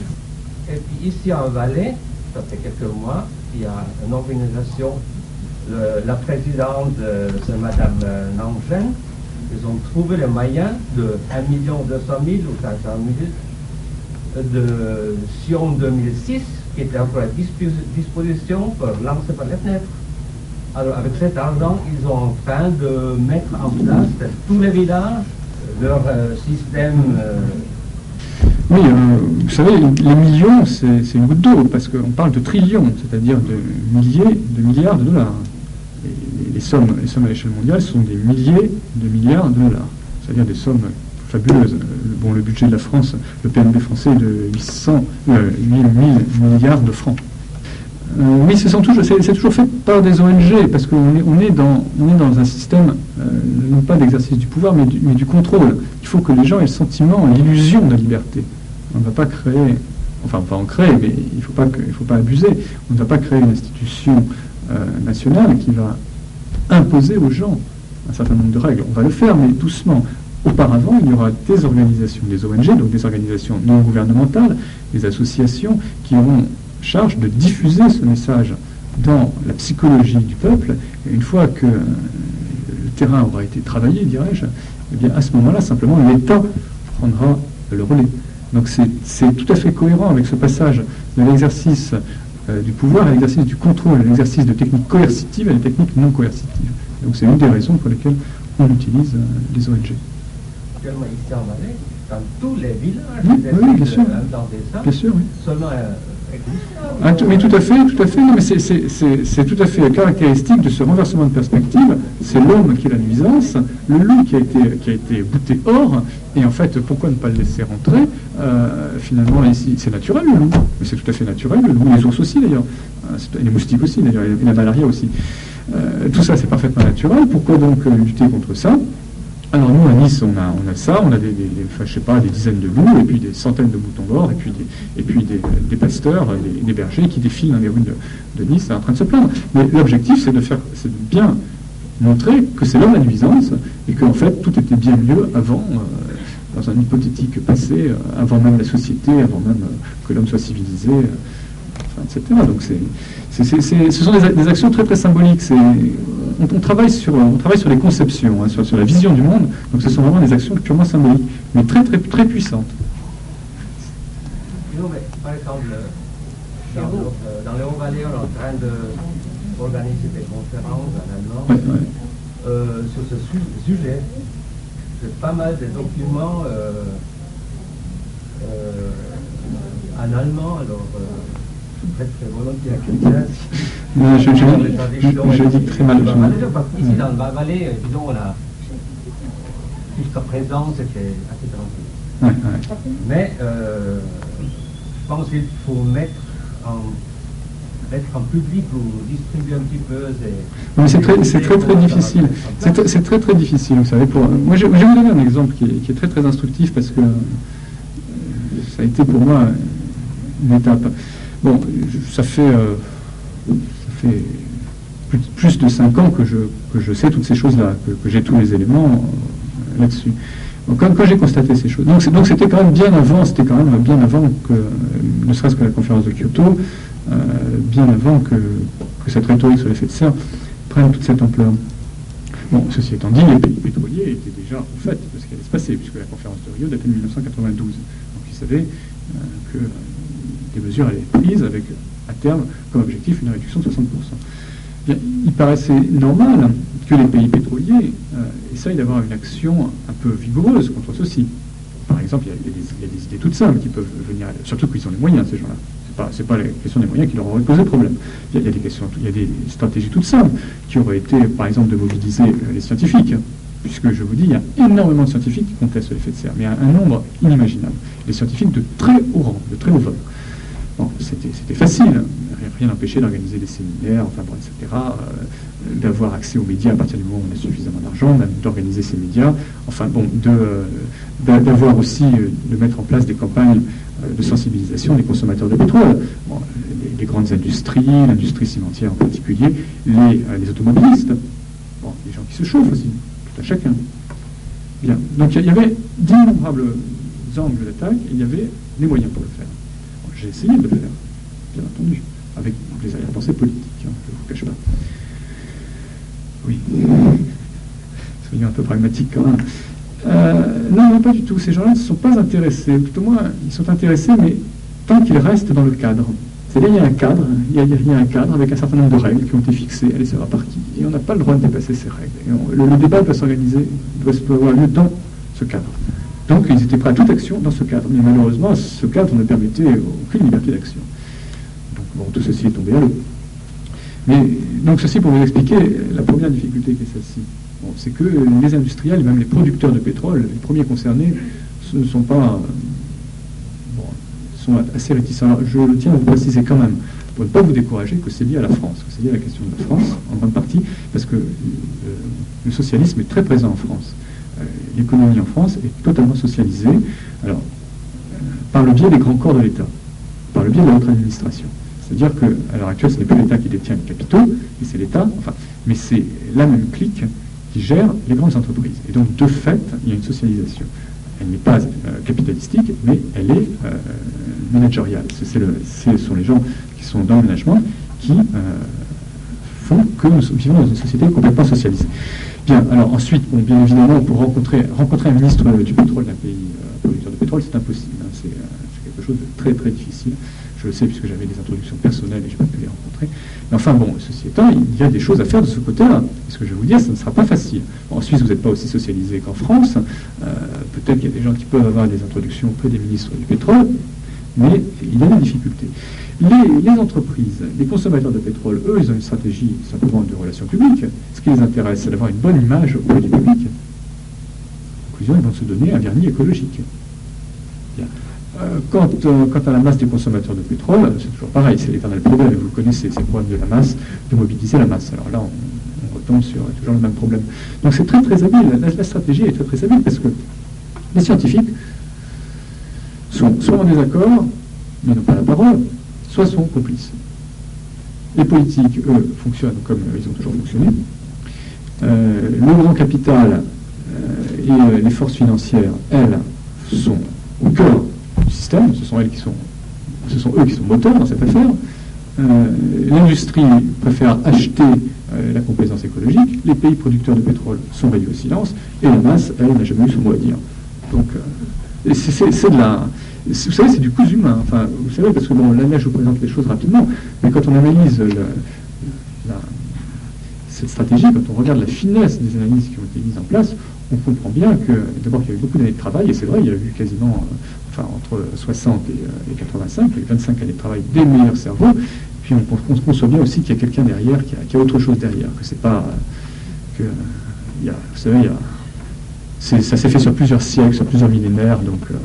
Et puis ici en Valais, ça fait quelques mois, il y a une organisation, le, la présidente, euh, c'est Madame euh, Nanchen. Ils ont trouvé le moyen de un million deux cent mille ou cinq cent mille de Sion deux mille six qui était encore à disposition pour lancer par les fenêtres. Alors avec cet argent, ils sont en train de mettre en place tous les villages, leur euh, système. Euh... Oui, euh, vous savez, les millions, c'est une goutte d'eau, parce qu'on parle de trillions, c'est-à-dire de milliers, de milliards de dollars. Et les sommes, les sommes à l'échelle mondiale sont des milliers de milliards de dollars, c'est-à-dire des sommes fabuleuses. Bon, le budget de la France, le P N B français est de huit cents, euh, mille milliards de francs. Euh, oui, c'est toujours, toujours fait par des O N G, parce qu'on est, on est, dans, on est dans un système, euh, non pas d'exercice du pouvoir, mais du, mais du contrôle. Il faut que les gens aient le sentiment, l'illusion de la liberté. On ne va pas créer, enfin on va en créer, mais il ne faut pas que, il faut pas abuser. On ne va pas créer une institution euh, nationale qui va imposer aux gens un certain nombre de règles. On va le faire, mais doucement. Auparavant, il y aura des organisations, des O N G, donc des organisations non gouvernementales, des associations qui auront charge de diffuser ce message dans la psychologie du peuple. Et une fois que le terrain aura été travaillé, dirais-je, eh bien à ce moment-là, simplement, l'État prendra le relais. Donc c'est tout à fait cohérent avec ce passage de l'exercice euh, du pouvoir à l'exercice du contrôle, l'exercice de techniques coercitives à des techniques non coercitives. Donc c'est une des raisons pour lesquelles on utilise euh, les O N G. Actuellement, ici en Valais, dans tous les villages, oui, oui, bien sûr. Ça, bien sûr, oui. Seulement, euh, ah, mais tout à fait, tout à fait. Non, mais c'est tout à fait caractéristique de ce renversement de perspective. C'est l'homme qui est la nuisance, le loup qui a été qui a été bouté hors. Et en fait, pourquoi ne pas le laisser rentrer euh, Finalement, ici, c'est naturel le loup. Mais c'est tout à fait naturel le loup. Les ours aussi d'ailleurs, les moustiques aussi d'ailleurs, et la malaria aussi. Euh, tout ça, c'est parfaitement naturel. Pourquoi donc euh, lutter contre ça? Alors nous, à Nice, on a, on a ça, on a des, des, des enfin, je sais pas, des dizaines de loups, et puis des centaines de moutons d'or, et puis des, et puis des, des pasteurs, des, des bergers qui défilent dans les rues de, de Nice en train de se plaindre. Mais l'objectif, c'est de faire, c'est de bien montrer que c'est l'homme la nuisance, et qu'en fait, tout était bien mieux avant, euh, dans un hypothétique passé, euh, avant même la société, avant même euh, que l'homme soit civilisé, euh, enfin, et cetera. Donc c'est, c'est, c'est, c'est, ce sont des, des actions très très symboliques. C'est, On, on, travaille sur, on travaille sur les conceptions, hein, sur, sur la vision du monde, donc ce sont vraiment des actions purement symboliques, mais très très très puissantes. Non, mais par exemple, dans, le, dans les Hauts-Valais, on est en train d'organiser des conférences en allemand ouais, ouais. Euh, sur ce su sujet. C'est pas mal de documents euh, euh, en allemand, alors euh, très très volontiers à quelqu'un. Non, je, je, je, je dis très mal. Ici, dans le Valais, disons, on a, jusqu'à présent, c'était assez tranquille. Ouais, ouais. Mais euh, je pense qu'il faut mettre en, mettre en public ou distribuer un petit peu. Mais c'est très, c'est très très difficile. C'est, c'est très très difficile, vous savez. Pour, moi, je, je vais vous donner un exemple qui est, qui est très très instructif parce que ça a été pour moi une étape. Bon, ça fait, euh, ça fait plus, plus de cinq ans que je, que je sais toutes ces choses-là, que, que j'ai tous les éléments euh, là-dessus. Donc, quand, quand j'ai constaté ces choses, donc, donc c'était quand même bien avant, c'était quand même bien avant que, euh, ne serait-ce que la conférence de Kyoto, euh, bien avant que, que cette rhétorique sur l'effet de serre prenne toute cette ampleur. Bon, ceci étant dit, les pays pétroliers étaient déjà au fait de ce qui allait se passer, puisque la conférence de Rio datait de mille neuf cent quatre-vingt-douze. Donc ils savaient euh, que euh, des mesures allaient être prises avec, à terme, comme objectif, une réduction de soixante pour cent. Bien, il paraissait normal que les pays pétroliers euh, essayent d'avoir une action un peu vigoureuse contre ceci. Par exemple, il y a, il y a, des, il y a des idées toutes simples qui peuvent venir, surtout qu'ils ont les moyens, ces gens-là. Ce n'est pas, pas la question des moyens qui leur auraient posé problème. Il y, a, il, y a des questions, il y a des stratégies toutes simples qui auraient été, par exemple, de mobiliser euh, les scientifiques. puisque je vous dis, il y a énormément de scientifiques qui contestent l'effet de serre, mais un, un nombre inimaginable. Des scientifiques de très haut rang, de très haut vol. Bon, c'était, c'était facile, rien n'empêchait d'organiser des séminaires, enfin bon, et cetera, euh, d'avoir accès aux médias à partir du moment où on a suffisamment d'argent, même d'organiser ces médias, enfin bon, de, euh, d'avoir aussi, euh, de mettre en place des campagnes euh, de sensibilisation des consommateurs de pétrole. Bon, les, les grandes industries, l'industrie cimentière en particulier, les, euh, les automobilistes, bon, les gens qui se chauffent aussi, tout à chacun. Bien, donc il y avait d'innombrables angles d'attaque, et il y avait les moyens pour le faire. J'ai essayé de le faire, bien entendu, avec des arrière-pensées politiques, hein, je ne vous cache pas. Oui. Soyons un peu pragmatiques quand même. Euh, non, non, pas du tout. Ces gens-là ne se sont pas intéressés. Tout au moins, ils sont intéressés, mais tant qu'ils restent dans le cadre. C'est-à-dire, il y a un cadre, il y a, il y a un cadre avec un certain nombre de règles qui ont été fixées, allez savoir par qui. Et on n'a pas le droit de dépasser ces règles. Et on, le, le débat doit s'organiser, doit, doit avoir lieu dans ce cadre. Donc ils étaient prêts à toute action dans ce cadre. Mais malheureusement, ce cadre ne permettait aucune liberté d'action. Donc bon, tout ceci est tombé à l'eau. Mais donc ceci pour vous expliquer la première difficulté qui est celle-ci. Bon, c'est que les industriels, même les producteurs de pétrole, les premiers concernés, ce ne sont pas... Bon, sont assez réticents. Alors, je tiens à vous préciser quand même, pour ne pas vous décourager, que c'est lié à la France, que c'est lié à la question de la France, en grande partie, parce que euh, le socialisme est très présent en France. L'économie en France est totalement socialisée, alors, euh, par le biais des grands corps de l'État, par le biais de notre administration. C'est-à-dire qu'à l'heure actuelle, ce n'est plus l'État qui détient les capitaux, mais c'est l'État, enfin, mais c'est la même clique qui gère les grandes entreprises. Et donc, de fait, il y a une socialisation. Elle n'est pas euh, capitalistique, mais elle est euh, managériale. C'est, c'est le, ce sont les gens qui sont dans le management qui euh, font que nous vivons dans une société complètement socialisée. Bien, alors ensuite, bon, bien évidemment, pour rencontrer, rencontrer un ministre euh, du pétrole d'un pays euh, producteur de pétrole, c'est impossible. Hein, c'est, euh, c'est quelque chose de très très difficile. Je le sais puisque j'avais des introductions personnelles et je n'ai pas pu les rencontrer. Mais enfin bon, ceci étant, il y a des choses à faire de ce côté-là. Et ce que je vais vous dire, ça ne sera pas facile. Bon, en Suisse, vous n'êtes pas aussi socialisé qu'en France. Euh, peut-être qu'il y a des gens qui peuvent avoir des introductions auprès des ministres du pétrole, mais il y a des difficultés. Les, les entreprises, les consommateurs de pétrole, eux, ils ont une stratégie simplement de relations publiques. Ce qui les intéresse, c'est d'avoir une bonne image auprès du public. En conclusion, ils vont se donner un vernis écologique. Bien. Euh, quant, euh, quant à la masse des consommateurs de pétrole, c'est toujours pareil, c'est l'éternel problème, et vous le connaissez, c'est le problème de la masse, de mobiliser la masse. Alors là, on, on retombe sur toujours le même problème. Donc c'est très très habile, la, la stratégie est très très habile, parce que les scientifiques sont soit en désaccord, mais n'ont pas la parole, soit sont complices. Les politiques, eux, fonctionnent comme ils ont toujours fonctionné. Euh, le grand capital euh, et euh, les forces financières, elles, sont au cœur du système. Ce sont elles qui sont, ce sont eux qui sont moteurs dans cette affaire. Euh, l'industrie préfère acheter euh, la complaisance écologique. Les pays producteurs de pétrole sont réduits au silence. Et la masse, elle, n'a jamais eu son mot à dire. Donc, euh, c'est, c'est, c'est de la... Vous savez, c'est du cousu humain. Enfin, vous savez, parce que bon, là, là, je vous présente les choses rapidement, mais quand on analyse le, la, cette stratégie, quand on regarde la finesse des analyses qui ont été mises en place, on comprend bien que, d'abord, qu'il y a eu beaucoup d'années de travail, et c'est vrai, il y a eu quasiment, euh, enfin, entre soixante et, euh, et quatre-vingt-cinq, il y a eu vingt-cinq années de travail des meilleurs cerveaux, puis on, on, on conçoit bien aussi qu'il y a quelqu'un derrière, qu'il y a, qu'il y a autre chose derrière, que c'est pas, euh, que, il y a, vous savez, il y a, c'est, ça s'est fait sur plusieurs siècles, sur plusieurs millénaires, donc... Euh,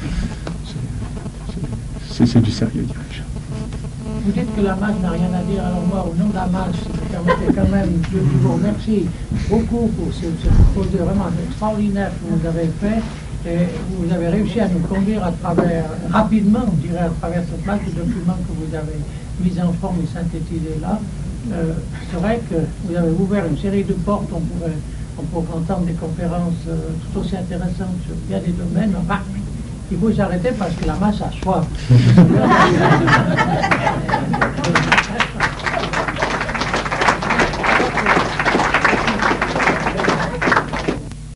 C'est, c'est du sérieux, dirais-je. Vous dites que la masse n'a rien à dire, alors moi, au nom de la masse, vous permettez quand même, je vous remercie beaucoup pour ce, ce projet vraiment extraordinaire que vous avez fait, et vous avez réussi à nous conduire à travers, rapidement, on dirait, à travers cette masse de documents que vous avez mis en forme et synthétisés là. Euh, c'est vrai que vous avez ouvert une série de portes, on pourrait, on pourrait entendre des conférences euh, tout aussi intéressantes sur bien des domaines. Enfin, il faut s'arrêter parce que la masse a soif.